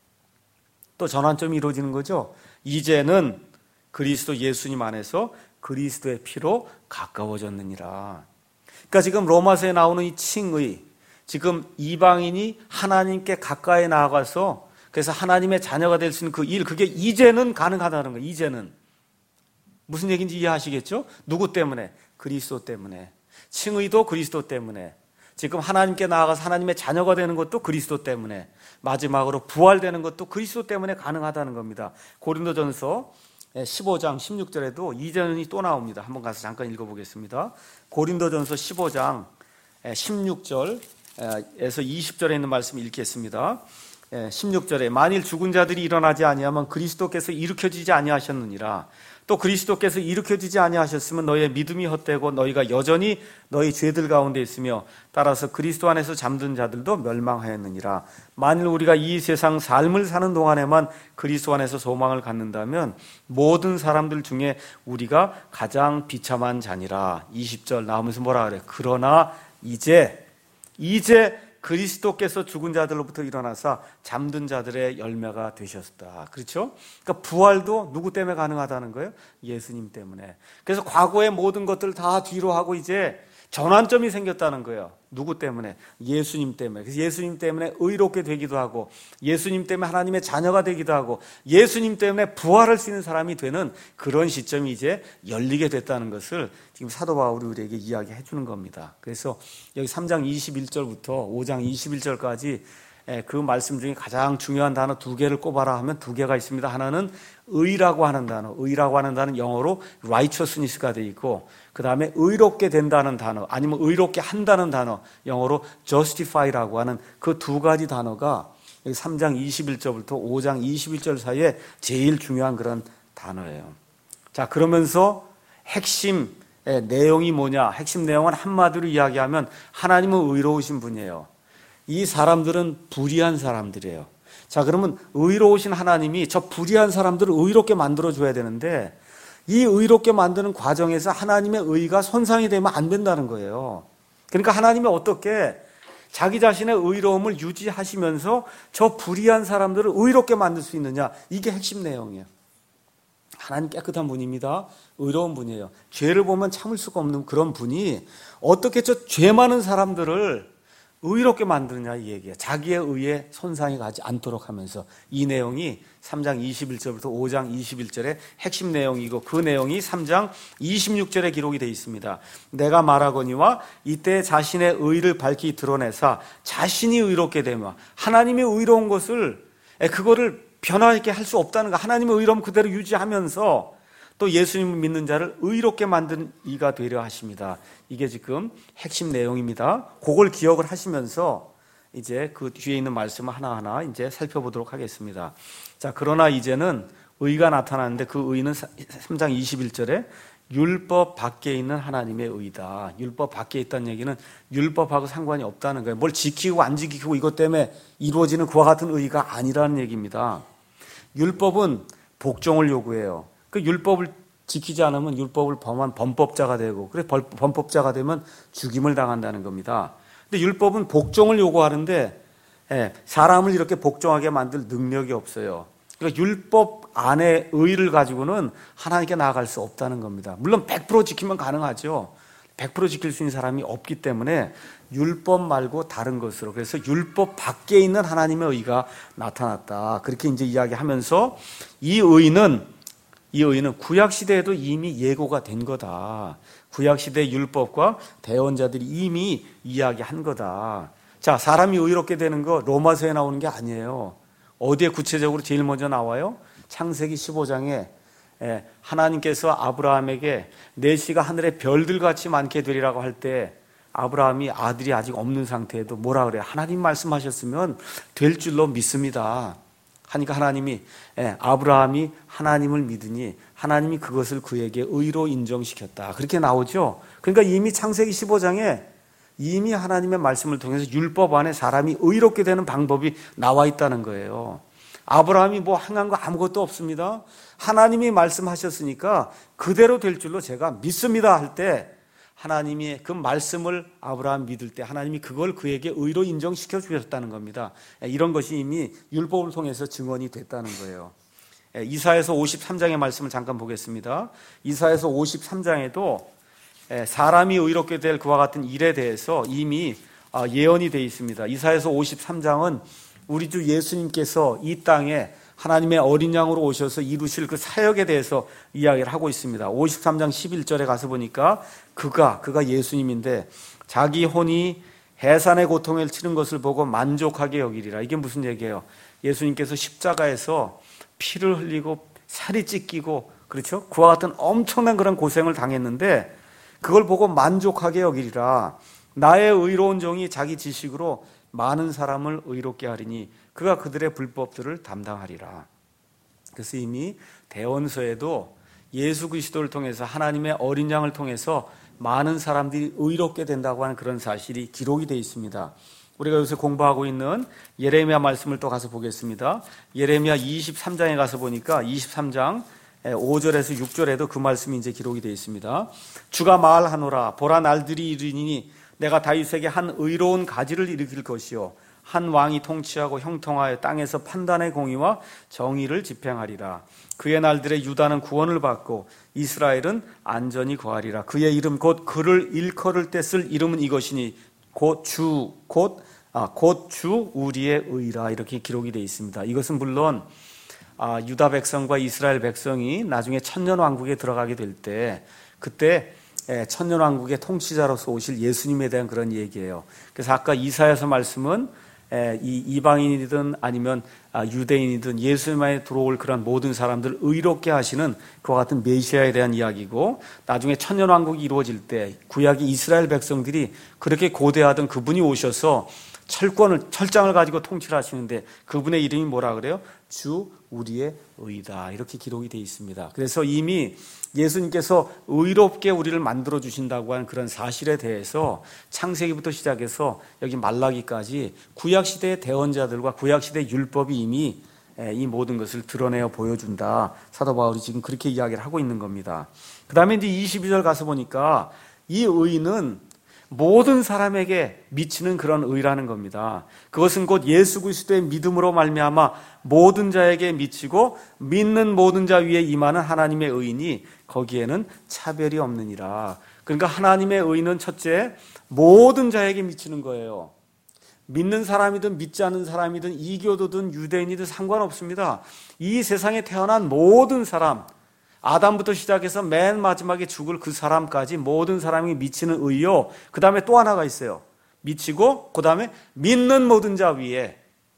또 전환점이 이루어지는 거죠. 이제는 그리스도 예수님 안에서 그리스도의 피로 가까워졌느니라. 그러니까 지금 로마서에 나오는 이 칭의, 지금 이방인이 하나님께 가까이 나아가서 그래서 하나님의 자녀가 될 수 있는 그 일, 그게 이제는 가능하다는 거예요. 이제는. 무슨 얘기인지 이해하시겠죠? 누구 때문에? 그리스도 때문에. 칭의도 그리스도 때문에. 지금 하나님께 나아가서 하나님의 자녀가 되는 것도 그리스도 때문에. 마지막으로 부활되는 것도 그리스도 때문에 가능하다는 겁니다. 고린도전서 15장 16절에도 이제는이 또 나옵니다. 한번 가서 잠깐 읽어보겠습니다. 고린도전서 15장 16절에서 20절에 있는 말씀 읽겠습니다. 16절에 만일 죽은 자들이 일어나지 아니하면 그리스도께서 일으켜지지 아니하셨느니라. 또 그리스도께서 일으켜지지 아니하셨으면 너희의 믿음이 헛되고 너희가 여전히 너희 죄들 가운데 있으며 따라서 그리스도 안에서 잠든 자들도 멸망하였느니라. 만일 우리가 이 세상 삶을 사는 동안에만 그리스도 안에서 소망을 갖는다면 모든 사람들 중에 우리가 가장 비참한 자니라. 20절 나오면서 뭐라 그래? 그러나 이제 그리스도께서 죽은 자들로부터 일어나사 잠든 자들의 열매가 되셨다. 그렇죠? 그러니까 부활도 누구 때문에 가능하다는 거예요? 예수님 때문에. 그래서 과거의 모든 것들을 다 뒤로 하고 이제 전환점이 생겼다는 거예요. 누구 때문에? 예수님 때문에. 그래서 예수님 때문에 의롭게 되기도 하고 예수님 때문에 하나님의 자녀가 되기도 하고 예수님 때문에 부활할 수 있는 사람이 되는 그런 시점이 이제 열리게 됐다는 것을 지금 사도 바울이 우리에게 이야기해 주는 겁니다. 그래서 여기 3장 21절부터 5장 21절까지 그 말씀 중에 가장 중요한 단어 두 개를 꼽아라 하면 두 개가 있습니다. 하나는 의라고 하는 단어, 의라고 하는 단어는 영어로 righteousness가 되어 있고 그 다음에 의롭게 된다는 단어 아니면 의롭게 한다는 단어 영어로 justify라고 하는 그 두 가지 단어가 여기 3장 21절부터 5장 21절 사이에 제일 중요한 그런 단어예요. 자, 그러면서 핵심 내용이 뭐냐? 핵심 내용은 한마디로 이야기하면 하나님은 의로우신 분이에요. 이 사람들은 불의한 사람들이에요. 자, 그러면 의로우신 하나님이 저 불의한 사람들을 의롭게 만들어줘야 되는데 이 의롭게 만드는 과정에서 하나님의 의가 손상이 되면 안 된다는 거예요. 그러니까 하나님이 어떻게 자기 자신의 의로움을 유지하시면서 저 불의한 사람들을 의롭게 만들 수 있느냐, 이게 핵심 내용이에요. 하나님 깨끗한 분입니다. 의로운 분이에요. 죄를 보면 참을 수가 없는 그런 분이 어떻게 저 죄 많은 사람들을 의롭게 만드느냐 이 얘기예요. 자기의 의에 손상이 가지 않도록 하면서 이 내용이 3장 21절부터 5장 21절의 핵심 내용이고 그 내용이 3장 26절에 기록이 되어 있습니다. 내가 말하거니와 이때 자신의 의를 밝히 드러내사 자신이 의롭게 되며 하나님의 의로운 것을 그거를 변화있게 할 수 없다는 거. 하나님의 의로움 그대로 유지하면서 또 예수님을 믿는 자를 의롭게 만든 이가 되려 하십니다. 이게 지금 핵심 내용입니다. 그걸 기억을 하시면서 이제 그 뒤에 있는 말씀을 하나하나 이제 살펴보도록 하겠습니다. 자, 그러나 이제는 의가 나타나는데 그 의는 3장 21절에 율법 밖에 있는 하나님의 의다. 율법 밖에 있다는 얘기는 율법하고 상관이 없다는 거예요. 뭘 지키고 안 지키고 이것 때문에 이루어지는 그와 같은 의가 아니라는 얘기입니다. 율법은 복종을 요구해요. 그 율법을 지키지 않으면 율법을 범한 범법자가 되고, 그래 범법자가 되면 죽임을 당한다는 겁니다. 근데 율법은 복종을 요구하는데 사람을 이렇게 복종하게 만들 능력이 없어요. 그러니까 율법 안에 의를 가지고는 하나님께 나아갈 수 없다는 겁니다. 물론 100% 지키면 가능하죠. 100% 지킬 수 있는 사람이 없기 때문에 율법 말고 다른 것으로, 그래서 율법 밖에 있는 하나님의 의가 나타났다. 그렇게 이제 이야기하면서 이 의는 구약 시대에도 이미 예고가 된 거다. 구약 시대 율법과 대언자들이 이미 이야기한 거다. 자, 사람이 의롭게 되는 거 로마서에 나오는 게 아니에요. 어디에 구체적으로 제일 먼저 나와요? 창세기 15장에 하나님께서 아브라함에게 내 씨가 하늘의 별들같이 많게 되리라고 할 때 아브라함이 아들이 아직 없는 상태에도 뭐라 그래요? 하나님 말씀하셨으면 될 줄로 믿습니다. 하니까 하나님이 아브라함이 하나님을 믿으니 하나님이 그것을 그에게 의로 인정시켰다. 그렇게 나오죠. 그러니까 이미 창세기 15장에 이미 하나님의 말씀을 통해서 율법 안에 사람이 의롭게 되는 방법이 나와 있다는 거예요. 아브라함이 뭐 행한 거 아무것도 없습니다. 하나님이 말씀하셨으니까 그대로 될 줄로 제가 믿습니다 할 때 하나님이 그 말씀을 아브라함 믿을 때 하나님이 그걸 그에게 의로 인정시켜 주셨다는 겁니다. 이런 것이 이미 율법을 통해서 증언이 됐다는 거예요. 이사야서 53장의 말씀을 잠깐 보겠습니다. 이사야서 53장에도 사람이 의롭게 될 그와 같은 일에 대해서 이미 예언이 되어 있습니다. 이사야서 53장은 우리 주 예수님께서 이 땅에 하나님의 어린 양으로 오셔서 이루실 그 사역에 대해서 이야기를 하고 있습니다. 53장 11절에 가서 보니까 그가 예수님인데 자기 혼이 해산의 고통을 치른 것을 보고 만족하게 여기리라. 이게 무슨 얘기예요? 예수님께서 십자가에서 피를 흘리고 살이 찢기고, 그렇죠? 그와 같은 엄청난 그런 고생을 당했는데 그걸 보고 만족하게 여기리라. 나의 의로운 종이 자기 지식으로 많은 사람을 의롭게 하리니 그가 그들의 불법들을 담당하리라. 그래서 이미 대언서에도 예수 그리스도를 통해서 하나님의 어린 양을 통해서 많은 사람들이 의롭게 된다고 하는 그런 사실이 기록이 되어 있습니다. 우리가 요새 공부하고 있는 예레미야 말씀을 또 가서 보겠습니다. 예레미야 23장에 가서 보니까 23장 5절에서 6절에도 그 말씀이 이제 기록이 되어 있습니다. 주가 말하노라. 보라, 날들이 이르니 내가 다윗에게 한 의로운 가지를 일으킬 것이요 한 왕이 통치하고 형통하여 땅에서 판단의 공의와 정의를 집행하리라. 그의 날들에 유다는 구원을 받고 이스라엘은 안전히 거하리라. 그의 이름 곧 그를 일컬을 때 쓸 이름은 이것이니 곧 주 우리의 의라. 이렇게 기록이 되어 있습니다. 이것은 물론 유다 백성과 이스라엘 백성이 나중에 천년왕국에 들어가게 될 때 그때 천년왕국의 통치자로서 오실 예수님에 대한 그런 얘기예요. 그래서 아까 이사야서 말씀은 이 이방인이든 아니면 유대인이든 예수님에 들어올 그런 모든 사람들을 의롭게 하시는 그와 같은 메시아에 대한 이야기고, 나중에 천년왕국이 이루어질 때 구약의 이스라엘 백성들이 그렇게 고대하던 그분이 오셔서 철장을 가지고 통치를 하시는데 그분의 이름이 뭐라 그래요? 주 우리의 의다. 이렇게 기록이 되어 있습니다. 그래서 이미 예수님께서 의롭게 우리를 만들어 주신다고 하는 그런 사실에 대해서 창세기부터 시작해서 여기 말라기까지 구약시대의 대언자들과 구약시대의 율법이 이미 이 모든 것을 드러내어 보여준다. 사도 바울이 지금 그렇게 이야기를 하고 있는 겁니다. 그 다음에 이제 22절 가서 보니까 이 의는 모든 사람에게 미치는 그런 의라는 겁니다. 그것은 곧 예수 그리스도의 믿음으로 말미암아 모든 자에게 미치고 믿는 모든 자 위에 임하는 하나님의 의이니 거기에는 차별이 없느니라. 그러니까 하나님의 의는 첫째 모든 자에게 미치는 거예요. 믿는 사람이든 믿지 않는 사람이든 이교도든 유대인이든 상관없습니다. 이 세상에 태어난 모든 사람, 아담부터 시작해서 맨 마지막에 죽을 그 사람까지 모든 사람이 미치는 의요. 그 다음에 또 하나가 있어요. 미치고 그 다음에 믿는 모든 자 위에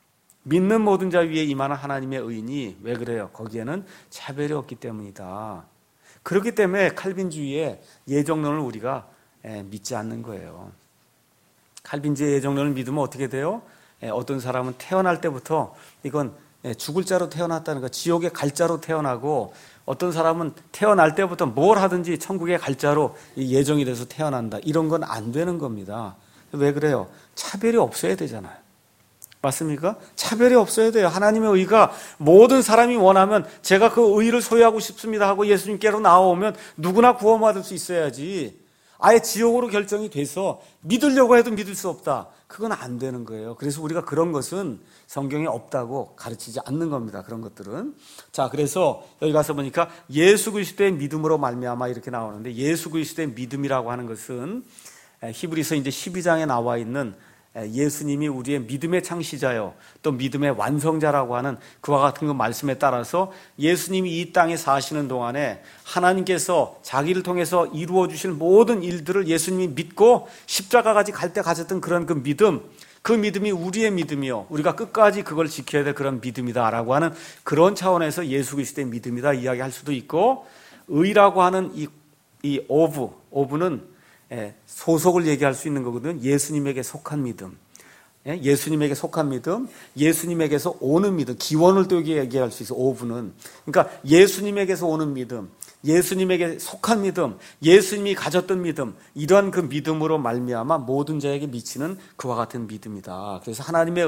임하는 하나님의 의니 왜 그래요? 거기에는 차별이 없기 때문이다. 그렇기 때문에 칼빈주의의 예정론을 우리가 믿지 않는 거예요. 칼빈주의 예정론을 믿으면 어떻게 돼요? 어떤 사람은 태어날 때부터 이건 죽을 자로 태어났다는 거, 지옥에 갈 자로 태어나고, 어떤 사람은 태어날 때부터 뭘 하든지 천국에 갈 자로 예정이 돼서 태어난다. 이런 건 안 되는 겁니다. 왜 그래요? 차별이 없어야 되잖아요. 맞습니까? 차별이 없어야 돼요. 하나님의 의가 모든 사람이 원하면 제가 그 의를 소유하고 싶습니다 하고 예수님께로 나오면 누구나 구원받을 수 있어야지. 아예 지옥으로 결정이 돼서 믿으려고 해도 믿을 수 없다. 그건 안 되는 거예요. 그래서 우리가 그런 것은 성경에 없다고 가르치지 않는 겁니다. 그런 것들은. 자, 그래서 여기 가서 보니까 예수 그리스도의 믿음으로 말미암아 이렇게 나오는데, 예수 그리스도의 믿음이라고 하는 것은 히브리서 이제 12장에 나와 있는 예수님이 우리의 믿음의 창시자요 또 믿음의 완성자라고 하는 그와 같은 그 말씀에 따라서 예수님이 이 땅에 사시는 동안에 하나님께서 자기를 통해서 이루어 주실 모든 일들을 예수님이 믿고 십자가까지 갈 때 가졌던 그런 그 믿음, 그 믿음이 우리의 믿음이요, 우리가 끝까지 그걸 지켜야 될 그런 믿음이다라고 하는 그런 차원에서 예수 그리스도의 믿음이다 이야기할 수도 있고, 의라고 하는 이 오브는 소속을 얘기할 수 있는 거거든요. 예수님에게 속한 믿음, 예수님에게 속한 믿음, 예수님에게서 오는 믿음, 기원을 또 얘기할 수 있어. 오브는 그러니까 예수님에게서 오는 믿음, 예수님에게 속한 믿음, 예수님이 가졌던 믿음, 이러한 그 믿음으로 말미암아 모든 자에게 미치는 그와 같은 믿음이다. 그래서 하나님의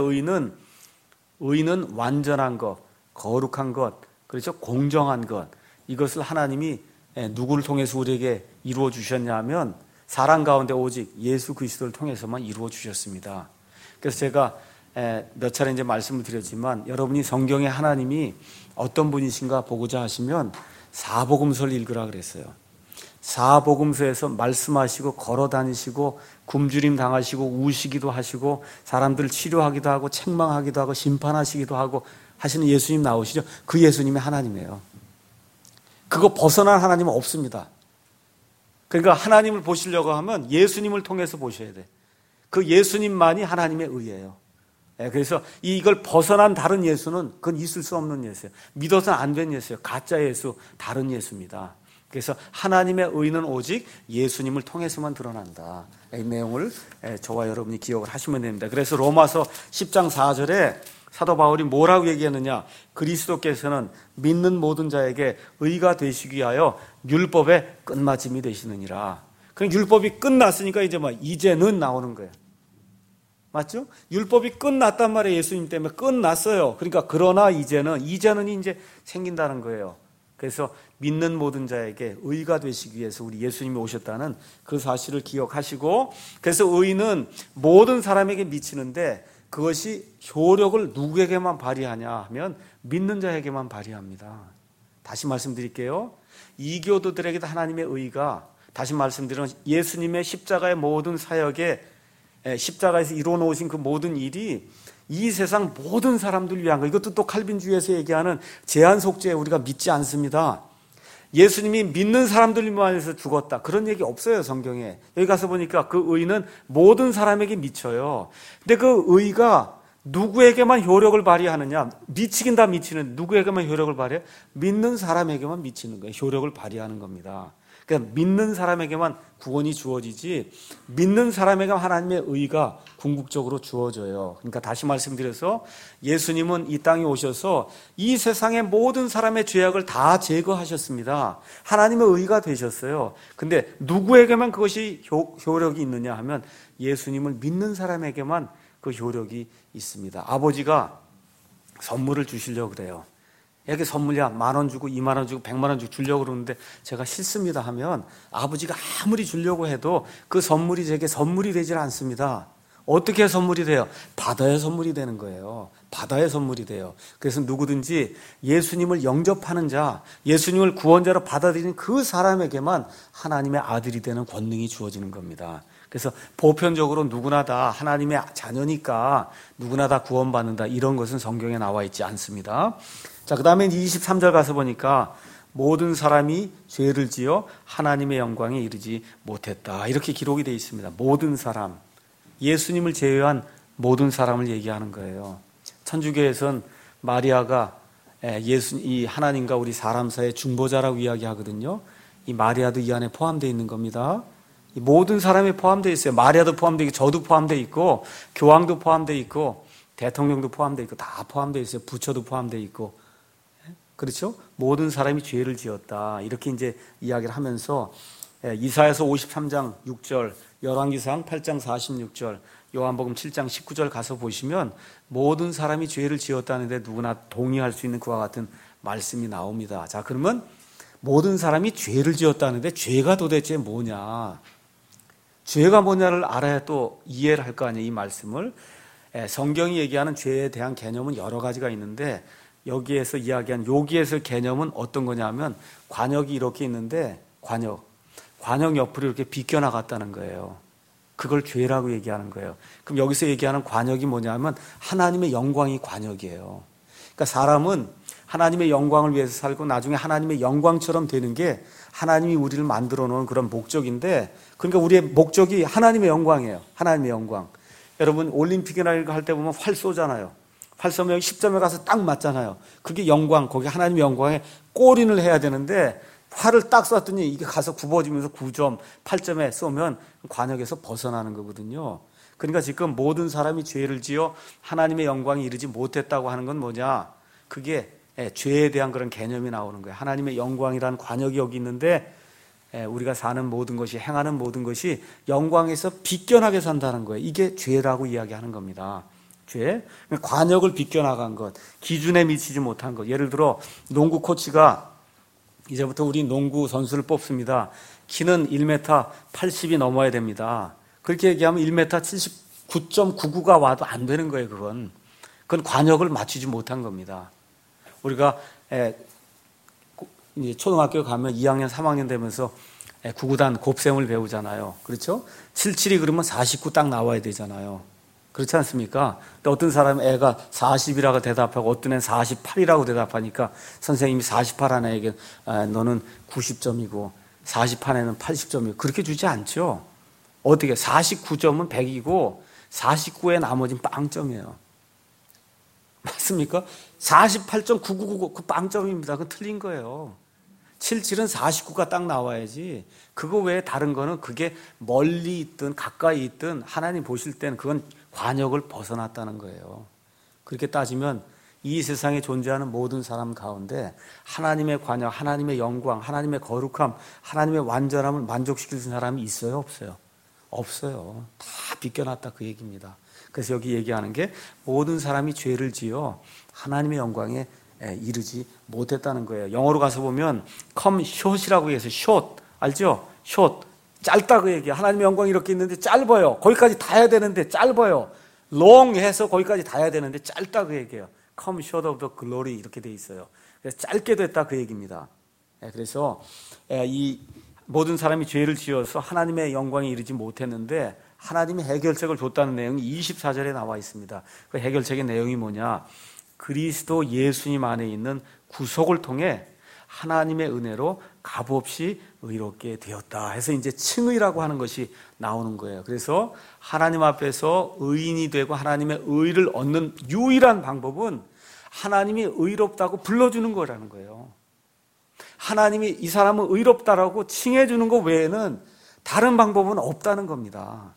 의는 완전한 것, 거룩한 것, 그렇죠? 공정한 것, 이것을 하나님이 누구를 통해서 우리에게 이루어 주셨냐 하면 사람 가운데 오직 예수 그리스도를 통해서만 이루어 주셨습니다. 그래서 제가 몇 차례 이제 말씀을 드렸지만, 여러분이 성경에 하나님이 어떤 분이신가 보고자 하시면 사복음서를 읽으라 그랬어요. 사복음서에서 말씀하시고 걸어 다니시고 굶주림 당하시고 우시기도 하시고 사람들을 치료하기도 하고 책망하기도 하고 심판하시기도 하고 하시는 예수님 나오시죠? 그 예수님이 하나님이에요. 그거 벗어난 하나님은 없습니다. 그러니까 하나님을 보시려고 하면 예수님을 통해서 보셔야 돼. 그 예수님만이 하나님의 의예요. 그래서 이걸 벗어난 다른 예수는 그건 있을 수 없는 예수예요. 믿어서는 안 된 예수예요. 가짜 예수, 다른 예수입니다. 그래서 하나님의 의는 오직 예수님을 통해서만 드러난다. 이 내용을 저와 여러분이 기억을 하시면 됩니다. 그래서 로마서 10장 4절에 사도 바울이 뭐라고 얘기하느냐? 그리스도께서는 믿는 모든 자에게 의가 되시기 위하여 율법의 끝마침이 되시느니라. 그럼 율법이 끝났으니까 이제는 나오는 거예요. 맞죠? 율법이 끝났단 말이에요. 예수님 때문에 끝났어요. 그러니까 그러나 이제는 이제 생긴다는 거예요. 그래서 믿는 모든 자에게 의가 되시기 위해서 우리 예수님이 오셨다는 그 사실을 기억하시고, 그래서 의는 모든 사람에게 미치는데 그것이 효력을 누구에게만 발휘하냐 하면 믿는 자에게만 발휘합니다. 다시 말씀드릴게요. 이교도들에게도 하나님의 의가, 다시 말씀드리면 예수님의 십자가의 모든 사역에 십자가에서 이루어놓으신 그 모든 일이 이 세상 모든 사람들을 위한 거. 이것도 또 칼빈주의에서 얘기하는 제한 속죄에 우리가 믿지 않습니다. 예수님이 믿는 사람들을 위해서 죽었다, 그런 얘기 없어요 성경에. 여기 가서 보니까 그 의는 모든 사람에게 미쳐요. 근데 그 의가 누구에게만 효력을 발휘하느냐? 미치긴 다 미치는, 누구에게만 효력을 발휘해? 믿는 사람에게만 미치는 거예요. 효력을 발휘하는 겁니다. 그러니까 믿는 사람에게만 구원이 주어지지, 믿는 사람에게만 하나님의 의가 궁극적으로 주어져요. 그러니까 다시 말씀드려서 예수님은 이 땅에 오셔서 이 세상의 모든 사람의 죄악을 다 제거하셨습니다. 하나님의 의가 되셨어요. 근데 누구에게만 그것이 효력이 있느냐 하면 예수님을 믿는 사람에게만 그 효력이 있습니다. 아버지가 선물을 주시려고 그래요. 이렇게 선물이야 10,000원 주고 20,000원 주고 100,000원 주고 주려고 그러는데 제가 싫습니다 하면 아버지가 아무리 주려고 해도 그 선물이 제게 선물이 되질 않습니다. 어떻게 선물이 돼요? 바다의 선물이 되는 거예요. 바다의 선물이 돼요. 그래서 누구든지 예수님을 영접하는 자, 예수님을 구원자로 받아들이는 그 사람에게만 하나님의 아들이 되는 권능이 주어지는 겁니다. 그래서 보편적으로 누구나 다 하나님의 자녀니까 누구나 다 구원받는다, 이런 것은 성경에 나와 있지 않습니다. 자, 그 다음에 23절 가서 보니까 모든 사람이 죄를 지어 하나님의 영광에 이르지 못했다, 이렇게 기록이 되어 있습니다. 모든 사람, 예수님을 제외한 모든 사람을 얘기하는 거예요. 천주교에서는 마리아가 이 하나님과 우리 사람 사이의 중보자라고 이야기하거든요. 이 마리아도 이 안에 포함되어 있는 겁니다. 모든 사람이 포함되어 있어요. 마리아도 포함되어 있고 저도 포함되어 있고 교황도 포함되어 있고 대통령도 포함되어 있고 다 포함되어 있어요. 부처도 포함되어 있고. 그렇죠? 모든 사람이 죄를 지었다, 이렇게 이제 이야기를 하면서 이사야서 53장 6절, 열왕기상 8장 46절, 요한복음 7장 19절 가서 보시면 모든 사람이 죄를 지었다는데 누구나 동의할 수 있는 그와 같은 말씀이 나옵니다. 자, 그러면 모든 사람이 죄를 지었다는데 죄가 도대체 뭐냐? 죄가 뭐냐를 알아야 또 이해를 할 거 아니에요, 이 말씀을. 성경이 얘기하는 죄에 대한 개념은 여러 가지가 있는데 여기에서 이야기한 여기에서 개념은 어떤 거냐면 관역이 이렇게 있는데 관역 옆으로 이렇게 비껴나갔다는 거예요. 그걸 죄라고 얘기하는 거예요. 그럼 여기서 얘기하는 관역이 뭐냐면 하나님의 영광이 관역이에요. 그러니까 사람은 하나님의 영광을 위해서 살고 나중에 하나님의 영광처럼 되는 게 하나님이 우리를 만들어 놓은 그런 목적인데, 그러니까 우리의 목적이 하나님의 영광이에요. 하나님의 영광. 여러분 올림픽이나 이거 할 때 보면 활 쏘잖아요. 활 쏘면 10점에 가서 딱 맞잖아요. 그게 영광, 거기 하나님의 영광에 골인을 해야 되는데 활을 딱 쐈더니 이게 가서 굽어지면서 9점, 8점에 쏘면 관역에서 벗어나는 거거든요. 그러니까 지금 모든 사람이 죄를 지어 하나님의 영광에 이르지 못했다고 하는 건 뭐냐? 그게 죄에 대한 그런 개념이 나오는 거예요. 하나님의 영광이라는 관역이 여기 있는데 우리가 사는 모든 것이, 행하는 모든 것이 영광에서 비껴나게 산다는 거예요. 이게 죄라고 이야기하는 겁니다. 죄, 관역을 비껴나간 것, 기준에 미치지 못한 것. 예를 들어 농구 코치가 이제부터 우리 농구 선수를 뽑습니다. 키는 1m 80이 넘어야 됩니다. 그렇게 얘기하면 1m 79.99가 와도 안 되는 거예요. 그건 관역을 맞추지 못한 겁니다. 우리가 이제 초등학교 가면 2학년, 3학년 되면서 구구단 곱셈을 배우잖아요. 그렇죠? 77이 그러면 49 딱 나와야 되잖아요. 그렇지 않습니까? 근데 어떤 사람은 애가 40이라고 대답하고 어떤 애는 48이라고 대답하니까 선생님이 48한 애에게 너는 90점이고 40한 애는 80점이고 그렇게 주지 않죠. 어떻게 49점은 100이고 49의 나머지는 빵점이에요. 맞습니까? 48.9999 그 빵점입니다. 그건 틀린 거예요. 77은 49가 딱 나와야지. 그거 외에 다른 거는 그게 멀리 있든 가까이 있든 하나님 보실 때는 그건 관역을 벗어났다는 거예요. 그렇게 따지면 이 세상에 존재하는 모든 사람 가운데 하나님의 관역, 하나님의 영광, 하나님의 거룩함, 하나님의 완전함을 만족시킬 수 있는 사람이 있어요? 없어요? 없어요. 다 비껴놨다 그 얘기입니다. 그래서 여기 얘기하는 게 모든 사람이 죄를 지어 하나님의 영광에 이르지 못했다는 거예요. 영어로 가서 보면 come short이라고 해서 short 알죠? short 짧다 그 얘기야. 하나님의 영광이 이렇게 있는데 짧아요. 거기까지 닿아야 되는데 짧아요. long 해서 거기까지 닿아야 되는데 짧다 그 얘기예요. come short of the glory 이렇게 돼 있어요. 그래서 짧게 됐다 그 얘기입니다. 그래서 이 모든 사람이 죄를 지어서 하나님의 영광에 이르지 못했는데 하나님이 해결책을 줬다는 내용이 24절에 나와 있습니다. 그 해결책의 내용이 뭐냐? 그리스도 예수님 안에 있는 구속을 통해 하나님의 은혜로 값없이 의롭게 되었다 해서 이제 칭의라고 하는 것이 나오는 거예요. 그래서 하나님 앞에서 의인이 되고 하나님의 의를 얻는 유일한 방법은 하나님이 의롭다고 불러주는 거라는 거예요. 하나님이 이 사람은 의롭다라고 칭해 주는 것 외에는 다른 방법은 없다는 겁니다.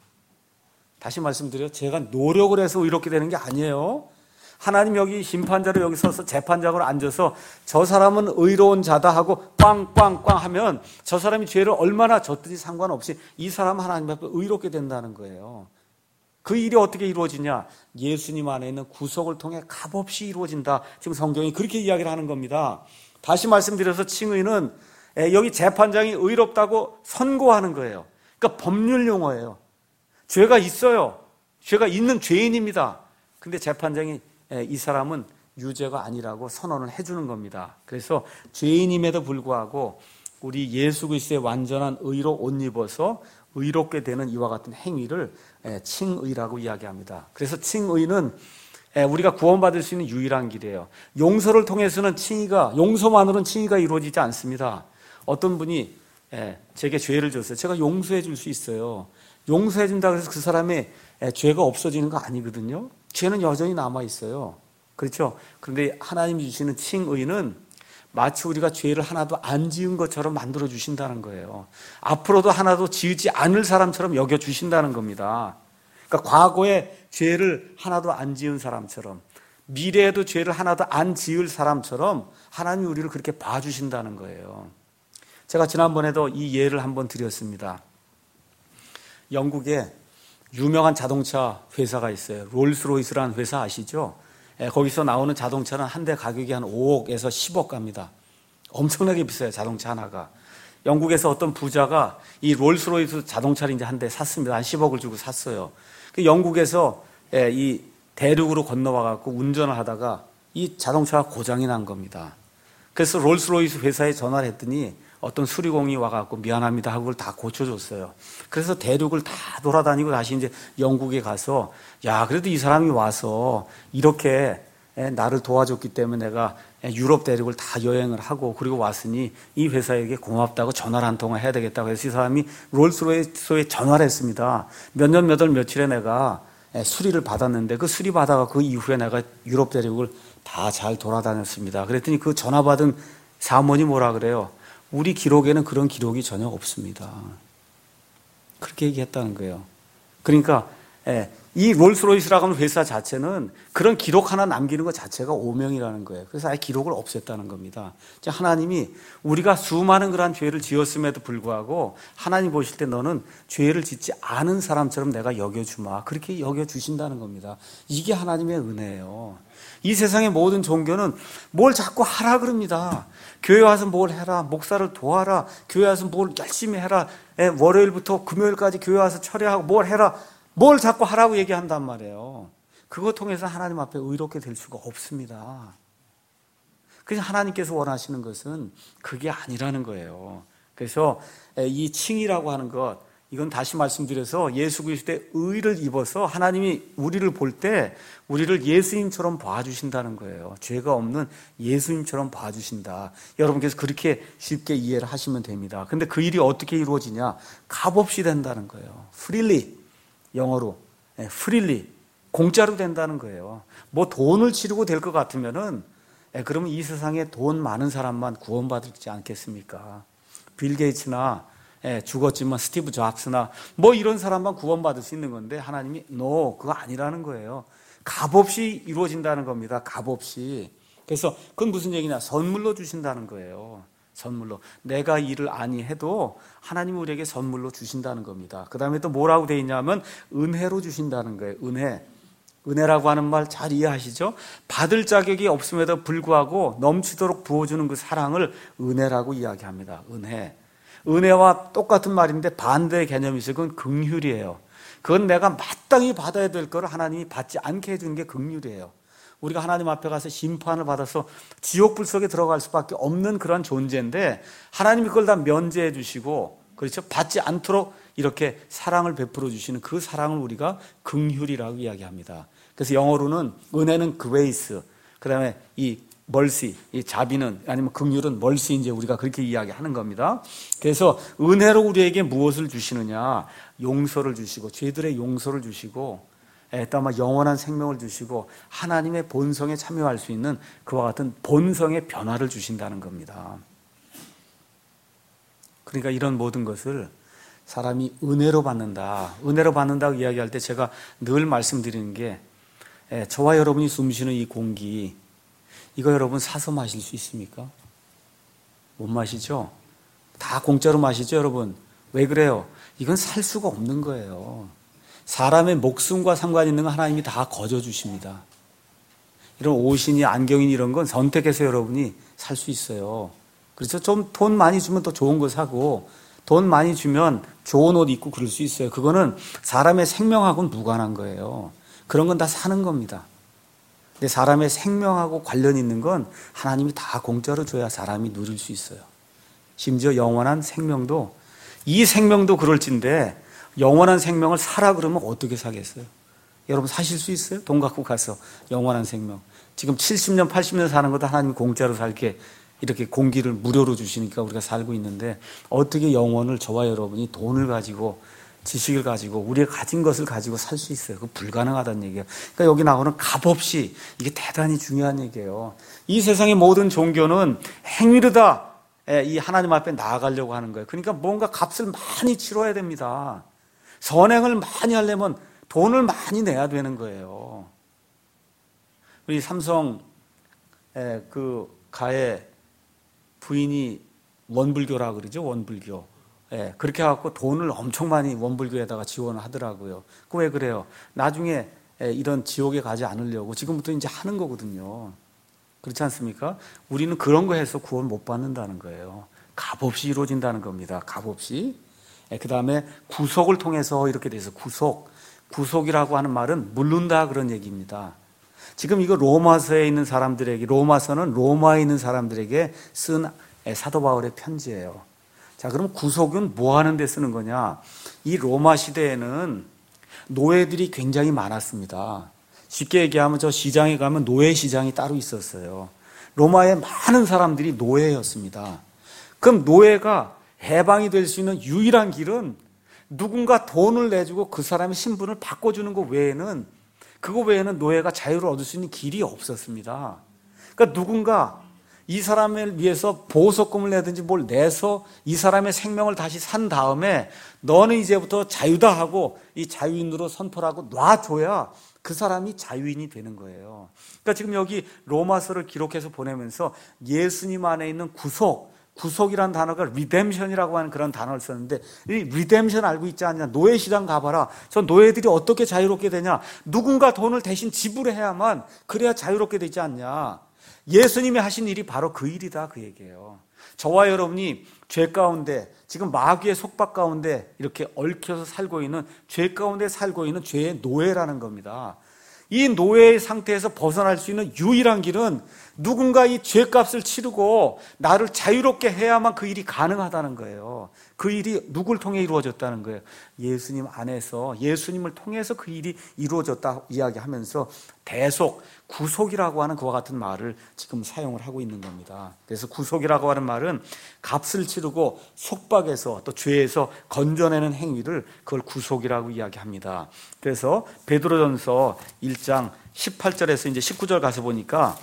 다시 말씀드려요. 제가 노력을 해서 의롭게 되는 게 아니에요. 하나님 여기 심판자로 여기 서서 재판장으로 앉아서 저 사람은 의로운 자다 하고 꽝꽝꽝 하면 저 사람이 죄를 얼마나 졌든지 상관없이 이 사람은 하나님 앞에 의롭게 된다는 거예요. 그 일이 어떻게 이루어지냐? 예수님 안에 있는 구속을 통해 값없이 이루어진다. 지금 성경이 그렇게 이야기를 하는 겁니다. 다시 말씀드려서 칭의는 여기 재판장이 의롭다고 선고하는 거예요. 그러니까 법률 용어예요. 죄가 있어요. 죄가 있는 죄인입니다. 근데 재판장이 이 사람은 유죄가 아니라고 선언을 해주는 겁니다. 그래서 죄인임에도 불구하고 우리 예수 그리스도의 완전한 의로 옷 입어서 의롭게 되는 이와 같은 행위를 칭의라고 이야기합니다. 그래서 칭의는 우리가 구원받을 수 있는 유일한 길이에요. 용서를 통해서는 용서만으로는 칭의가 이루어지지 않습니다. 어떤 분이 제게 죄를 줬어요. 제가 용서해 줄 수 있어요. 용서해 준다고 해서 그 사람의 죄가 없어지는 거 아니거든요. 죄는 여전히 남아 있어요. 그렇죠? 그런데 하나님이 주시는 칭의는 마치 우리가 죄를 하나도 안 지은 것처럼 만들어 주신다는 거예요. 앞으로도 하나도 지으지 않을 사람처럼 여겨 주신다는 겁니다. 그러니까 과거에 죄를 하나도 안 지은 사람처럼 미래에도 죄를 하나도 안 지을 사람처럼 하나님이 우리를 그렇게 봐주신다는 거예요. 제가 지난번에도 이 예를 한번 드렸습니다. 영국에 유명한 자동차 회사가 있어요. 롤스로이스라는 회사 아시죠? 거기서 나오는 자동차는 한 대 가격이 한 5억에서 10억 갑니다. 엄청나게 비싸요, 자동차 하나가. 영국에서 어떤 부자가 이 롤스로이스 자동차를 이제 한 대 샀습니다. 한 10억을 주고 샀어요. 그 영국에서 이 대륙으로 건너와 갖고 운전을 하다가 이 자동차가 고장이 난 겁니다. 그래서 롤스로이스 회사에 전화를 했더니 어떤 수리공이 와갖고 미안합니다 하고 그걸 다 고쳐줬어요. 그래서 대륙을 다 돌아다니고 다시 이제 영국에 가서 야, 그래도 이 사람이 와서 이렇게 나를 도와줬기 때문에 내가 유럽 대륙을 다 여행을 하고 그리고 왔으니 이 회사에게 고맙다고 전화를 한 통화 해야 되겠다고 해서 이 사람이 롤스로이스에 전화를 했습니다. 몇 년 몇 월 며칠에 내가 수리를 받았는데 그 수리 받아가 그 이후에 내가 유럽 대륙을 다 잘 돌아다녔습니다. 그랬더니 그 전화 받은 사모님 뭐라 그래요? 우리 기록에는 그런 기록이 전혀 없습니다. 그렇게 얘기했다는 거예요. 그러니까 이 롤스로이스라고 하는 회사 자체는 그런 기록 하나 남기는 것 자체가 오명이라는 거예요. 그래서 아예 기록을 없앴다는 겁니다. 하나님이 우리가 수많은 그러한 죄를 지었음에도 불구하고 하나님 보실 때 너는 죄를 짓지 않은 사람처럼 내가 여겨주마. 그렇게 여겨주신다는 겁니다. 이게 하나님의 은혜예요. 이 세상의 모든 종교는 뭘 자꾸 하라 그럽니다. 교회 와서 뭘 해라, 목사를 도와라, 교회 와서 뭘 열심히 해라, 월요일부터 금요일까지 교회 와서 철회하고 뭘 해라, 뭘 자꾸 하라고 얘기한단 말이에요. 그거 통해서 하나님 앞에 의롭게 될 수가 없습니다. 그래서 하나님께서 원하시는 것은 그게 아니라는 거예요. 그래서 이 칭이라고 하는 것, 이건 다시 말씀드려서 예수 그리스도의 의를 입어서 하나님이 우리를 볼 때 우리를 예수님처럼 봐주신다는 거예요. 죄가 없는 예수님처럼 봐주신다. 여러분께서 그렇게 쉽게 이해를 하시면 됩니다. 근데 그 일이 어떻게 이루어지냐? 값없이 된다는 거예요. freely, 영어로 freely, 공짜로 된다는 거예요. 뭐 돈을 치르고 될 것 같으면은 그러면 이 세상에 돈 많은 사람만 구원받지 않겠습니까? 빌 게이츠나 죽었지만 스티브 잡스나 뭐 이런 사람만 구원받을 수 있는 건데 하나님이 no, 그거 아니라는 거예요. 값없이 이루어진다는 겁니다. 값없이. 그래서 그건 무슨 얘기냐? 선물로 주신다는 거예요. 선물로. 내가 일을 아니 해도 하나님이 우리에게 선물로 주신다는 겁니다. 그 다음에 또 뭐라고 돼 있냐면 은혜로 주신다는 거예요. 은혜. 은혜라고 하는 말 잘 이해하시죠? 받을 자격이 없음에도 불구하고 넘치도록 부어주는 그 사랑을 은혜라고 이야기합니다. 은혜. 은혜와 똑같은 말인데 반대의 개념이 있어요. 그건 긍휼이에요. 그건 내가 마땅히 받아야 될 걸 하나님이 받지 않게 해주는 게 긍휼이에요. 우리가 하나님 앞에 가서 심판을 받아서 지옥불 속에 들어갈 수밖에 없는 그런 존재인데 하나님이 그걸 다 면제해 주시고, 그렇죠? 받지 않도록 이렇게 사랑을 베풀어 주시는 그 사랑을 우리가 긍휼이라고 이야기합니다. 그래서 영어로는 은혜는 grace, 그 다음에 이 mercy, 이 자비는 아니면 긍휼은 mercy, 이제 우리가 그렇게 이야기하는 겁니다. 그래서 은혜로 우리에게 무엇을 주시느냐? 용서를 주시고, 죄들의 용서를 주시고, 또 아마 영원한 생명을 주시고 하나님의 본성에 참여할 수 있는 그와 같은 본성의 변화를 주신다는 겁니다. 그러니까 이런 모든 것을 사람이 은혜로 받는다. 은혜로 받는다고 이야기할 때 제가 늘 말씀드리는 게 저와 여러분이 숨쉬는 이 공기, 이거 여러분 사서 마실 수 있습니까? 못 마시죠? 다 공짜로 마시죠, 여러분? 왜 그래요? 이건 살 수가 없는 거예요. 사람의 목숨과 상관 있는 건 하나님이 다 거저주십니다. 이런 옷이니 안경이니 이런 건 선택해서 여러분이 살 수 있어요. 그래서 좀 돈 많이 주면 더 좋은 거 사고, 돈 많이 주면 좋은 옷 입고 그럴 수 있어요. 그거는 사람의 생명하고는 무관한 거예요. 그런 건 다 사는 겁니다. 근데 사람의 생명하고 관련 있는 건 하나님이 다 공짜로 줘야 사람이 누릴 수 있어요. 심지어 영원한 생명도, 이 생명도 그럴진데 영원한 생명을 사라 그러면 어떻게 사겠어요? 여러분 사실 수 있어요? 돈 갖고 가서 영원한 생명. 지금 70년, 80년 사는 것도 하나님이 공짜로 살게 이렇게 공기를 무료로 주시니까 우리가 살고 있는데 어떻게 영원을 저와 여러분이 돈을 가지고 지식을 가지고 우리가 가진 것을 가지고 살 수 있어요? 그거 불가능하다는 얘기예요. 그러니까 여기 나오는 값없이, 이게 대단히 중요한 얘기예요. 이 세상의 모든 종교는 행위로 다 이 하나님 앞에 나아가려고 하는 거예요. 그러니까 뭔가 값을 많이 치러야 됩니다. 선행을 많이 하려면 돈을 많이 내야 되는 거예요. 우리 삼성 그 가의 부인이 원불교라 그러죠. 원불교. 그렇게 해갖고 돈을 엄청 많이 원불교에다가 지원을 하더라고요. 그 왜 그래요? 나중에 이런 지옥에 가지 않으려고 지금부터 이제 하는 거거든요. 그렇지 않습니까? 우리는 그런 거 해서 구원 못 받는다는 거예요. 값없이 이루어진다는 겁니다. 값없이. 그 다음에 구속을 통해서 이렇게 돼서 구속이라고 하는 말은 물른다 그런 얘기입니다. 지금 이거 로마서에 있는 사람들에게, 로마서는 로마에 있는 사람들에게 쓴 사도 바울의 편지예요. 자, 그럼 구속은 뭐 하는 데 쓰는 거냐? 이 로마 시대에는 노예들이 굉장히 많았습니다. 쉽게 얘기하면 저 시장에 가면 노예 시장이 따로 있었어요. 로마의 많은 사람들이 노예였습니다. 그럼 노예가 해방이 될 수 있는 유일한 길은 누군가 돈을 내주고 그 사람의 신분을 바꿔주는 것 외에는, 그거 외에는 노예가 자유를 얻을 수 있는 길이 없었습니다. 그러니까 누군가 이 사람을 위해서 보석금을 내든지 뭘 내서 이 사람의 생명을 다시 산 다음에 너는 이제부터 자유다 하고 이 자유인으로 선포를 하고 놔줘야 그 사람이 자유인이 되는 거예요. 그러니까 지금 여기 로마서를 기록해서 보내면서 예수님 안에 있는 구속이라는 단어가 리뎀션이라고 하는 그런 단어를 썼는데, 이 리뎀션 알고 있지 않냐? 노예시장 가봐라. 저 노예들이 어떻게 자유롭게 되냐? 누군가 돈을 대신 지불해야만 그래야 자유롭게 되지 않냐? 예수님이 하신 일이 바로 그 일이다 그 얘기예요. 저와 여러분이 죄 가운데, 지금 마귀의 속박 가운데 이렇게 얽혀서 살고 있는, 죄 가운데 살고 있는 죄의 노예라는 겁니다. 이 노예의 상태에서 벗어날 수 있는 유일한 길은 누군가 이 죄값을 치르고 나를 자유롭게 해야만 그 일이 가능하다는 거예요. 그 일이 누굴 통해 이루어졌다는 거예요? 예수님 안에서, 예수님을 통해서 그 일이 이루어졌다 이야기하면서 대속, 구속이라고 하는 그와 같은 말을 지금 사용을 하고 있는 겁니다. 그래서 구속이라고 하는 말은 값을 치르고 속박에서 또 죄에서 건져내는 행위를 그걸 구속이라고 이야기합니다. 그래서 베드로전서 1장 18절에서 이제 19절 가서 보니까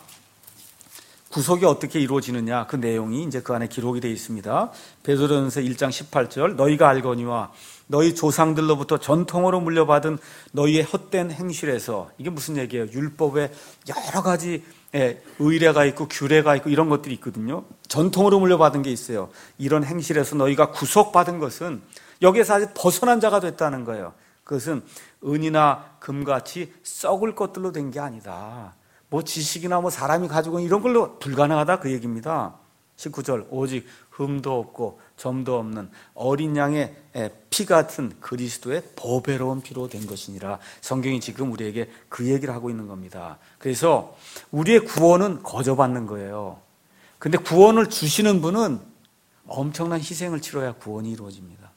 구속이 어떻게 이루어지느냐 그 내용이 이제 그 안에 기록이 되어 있습니다. 베드로전서 1장 18절, 너희가 알거니와 너희 조상들로부터 전통으로 물려받은 너희의 헛된 행실에서, 이게 무슨 얘기예요? 율법에 여러 가지 의례가 있고 규례가 있고 이런 것들이 있거든요. 전통으로 물려받은 게 있어요. 이런 행실에서 너희가 구속받은 것은, 여기에서 아직 벗어난 자가 됐다는 거예요. 그것은 은이나 금같이 썩을 것들로 된 게 아니다. 뭐 지식이나 뭐 사람이 가지고 이런 걸로 불가능하다 그 얘기입니다. 19절, 오직 흠도 없고 점도 없는 어린 양의 피 같은 그리스도의 보배로운 피로 된 것이니라. 성경이 지금 우리에게 그 얘기를 하고 있는 겁니다. 그래서 우리의 구원은 거저받는 거예요. 근데 구원을 주시는 분은 엄청난 희생을 치러야 구원이 이루어집니다.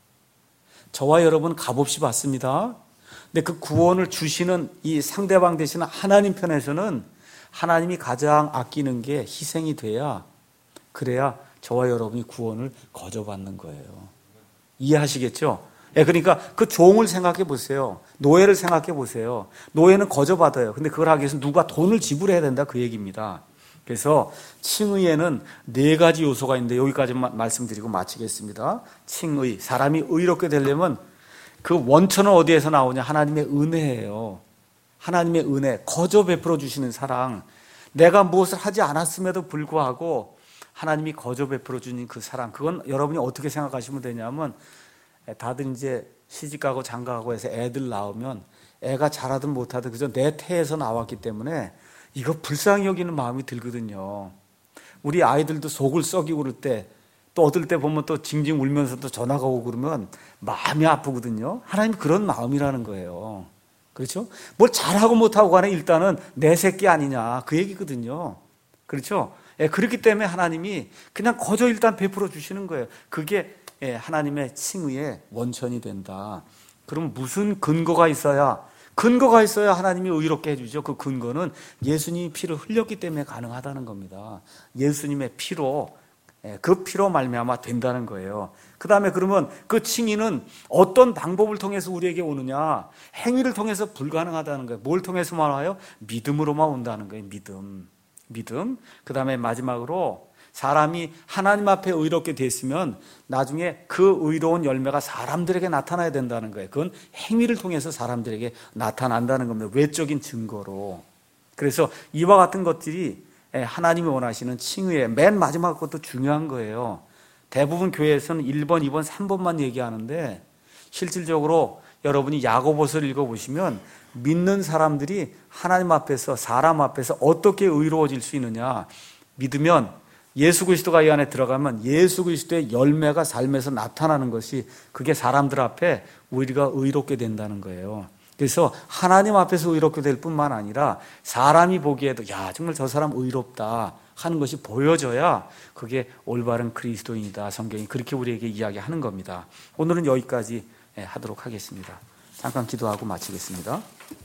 저와 여러분 값없이 받습니다. 근데 그 구원을 주시는 이 상대방 되시는 하나님 편에서는 하나님이 가장 아끼는 게 희생이 돼야, 그래야 저와 여러분이 구원을 거저받는 거예요. 이해하시겠죠? 그러니까 그 종을 생각해 보세요. 노예를 생각해 보세요. 노예는 거저받아요. 근데 그걸 하기 위해서 누가 돈을 지불해야 된다 그 얘기입니다. 그래서 칭의에는 4가지 요소가 있는데 여기까지만 말씀드리고 마치겠습니다. 칭의, 사람이 의롭게 되려면 그 원천은 어디에서 나오냐? 하나님의 은혜예요. 하나님의 은혜, 거저 베풀어 주시는 사랑, 내가 무엇을 하지 않았음에도 불구하고 하나님이 거저 베풀어 주는 그 사랑, 그건 여러분이 어떻게 생각하시면 되냐면, 다들 이제 시집가고 장가가고 해서 애들 낳으면 애가 잘하든 못하든 그저 내 태에서 나왔기 때문에 이거 불쌍히 여기는 마음이 들거든요. 우리 아이들도 속을 썩이고 그럴 때, 또 어떨 때 보면 또 징징 울면서 또 전화가 오고 그러면 마음이 아프거든요. 하나님 그런 마음이라는 거예요. 그렇죠? 뭘 잘하고 못하고 간에 일단은 내 새끼 아니냐 그 얘기거든요. 그렇죠? 그렇기 때문에 하나님이 그냥 거저 일단 베풀어 주시는 거예요. 그게 하나님의 칭의의 원천이 된다. 그럼 무슨 근거가 있어야 하나님이 의롭게 해주죠. 그 근거는 예수님이 피를 흘렸기 때문에 가능하다는 겁니다. 예수님의 피로, 그 피로 말미암아 된다는 거예요. 그 다음에 그러면 그 칭의는 어떤 방법을 통해서 우리에게 오느냐? 행위를 통해서 불가능하다는 거예요. 뭘 통해서만 와요? 믿음으로만 온다는 거예요. 믿음. 그 다음에 마지막으로 사람이 하나님 앞에 의롭게 됐으면 나중에 그 의로운 열매가 사람들에게 나타나야 된다는 거예요. 그건 행위를 통해서 사람들에게 나타난다는 겁니다. 외적인 증거로. 그래서 이와 같은 것들이 하나님이 원하시는 칭의의 맨 마지막 것도 중요한 거예요. 대부분 교회에서는 1번, 2번, 3번만 얘기하는데 실질적으로 여러분이 야고보서를 읽어보시면 믿는 사람들이 하나님 앞에서, 사람 앞에서 어떻게 의로워질 수 있느냐, 믿으면 예수 그리스도가 이 안에 들어가면 예수 그리스도의 열매가 삶에서 나타나는 것이 그게 사람들 앞에 우리가 의롭게 된다는 거예요. 그래서 하나님 앞에서 의롭게 될 뿐만 아니라 사람이 보기에도 야 정말 저 사람 의롭다 하는 것이 보여져야 그게 올바른 그리스도인이다. 성경이 그렇게 우리에게 이야기하는 겁니다. 오늘은 여기까지 하도록 하겠습니다. 잠깐 기도하고 마치겠습니다.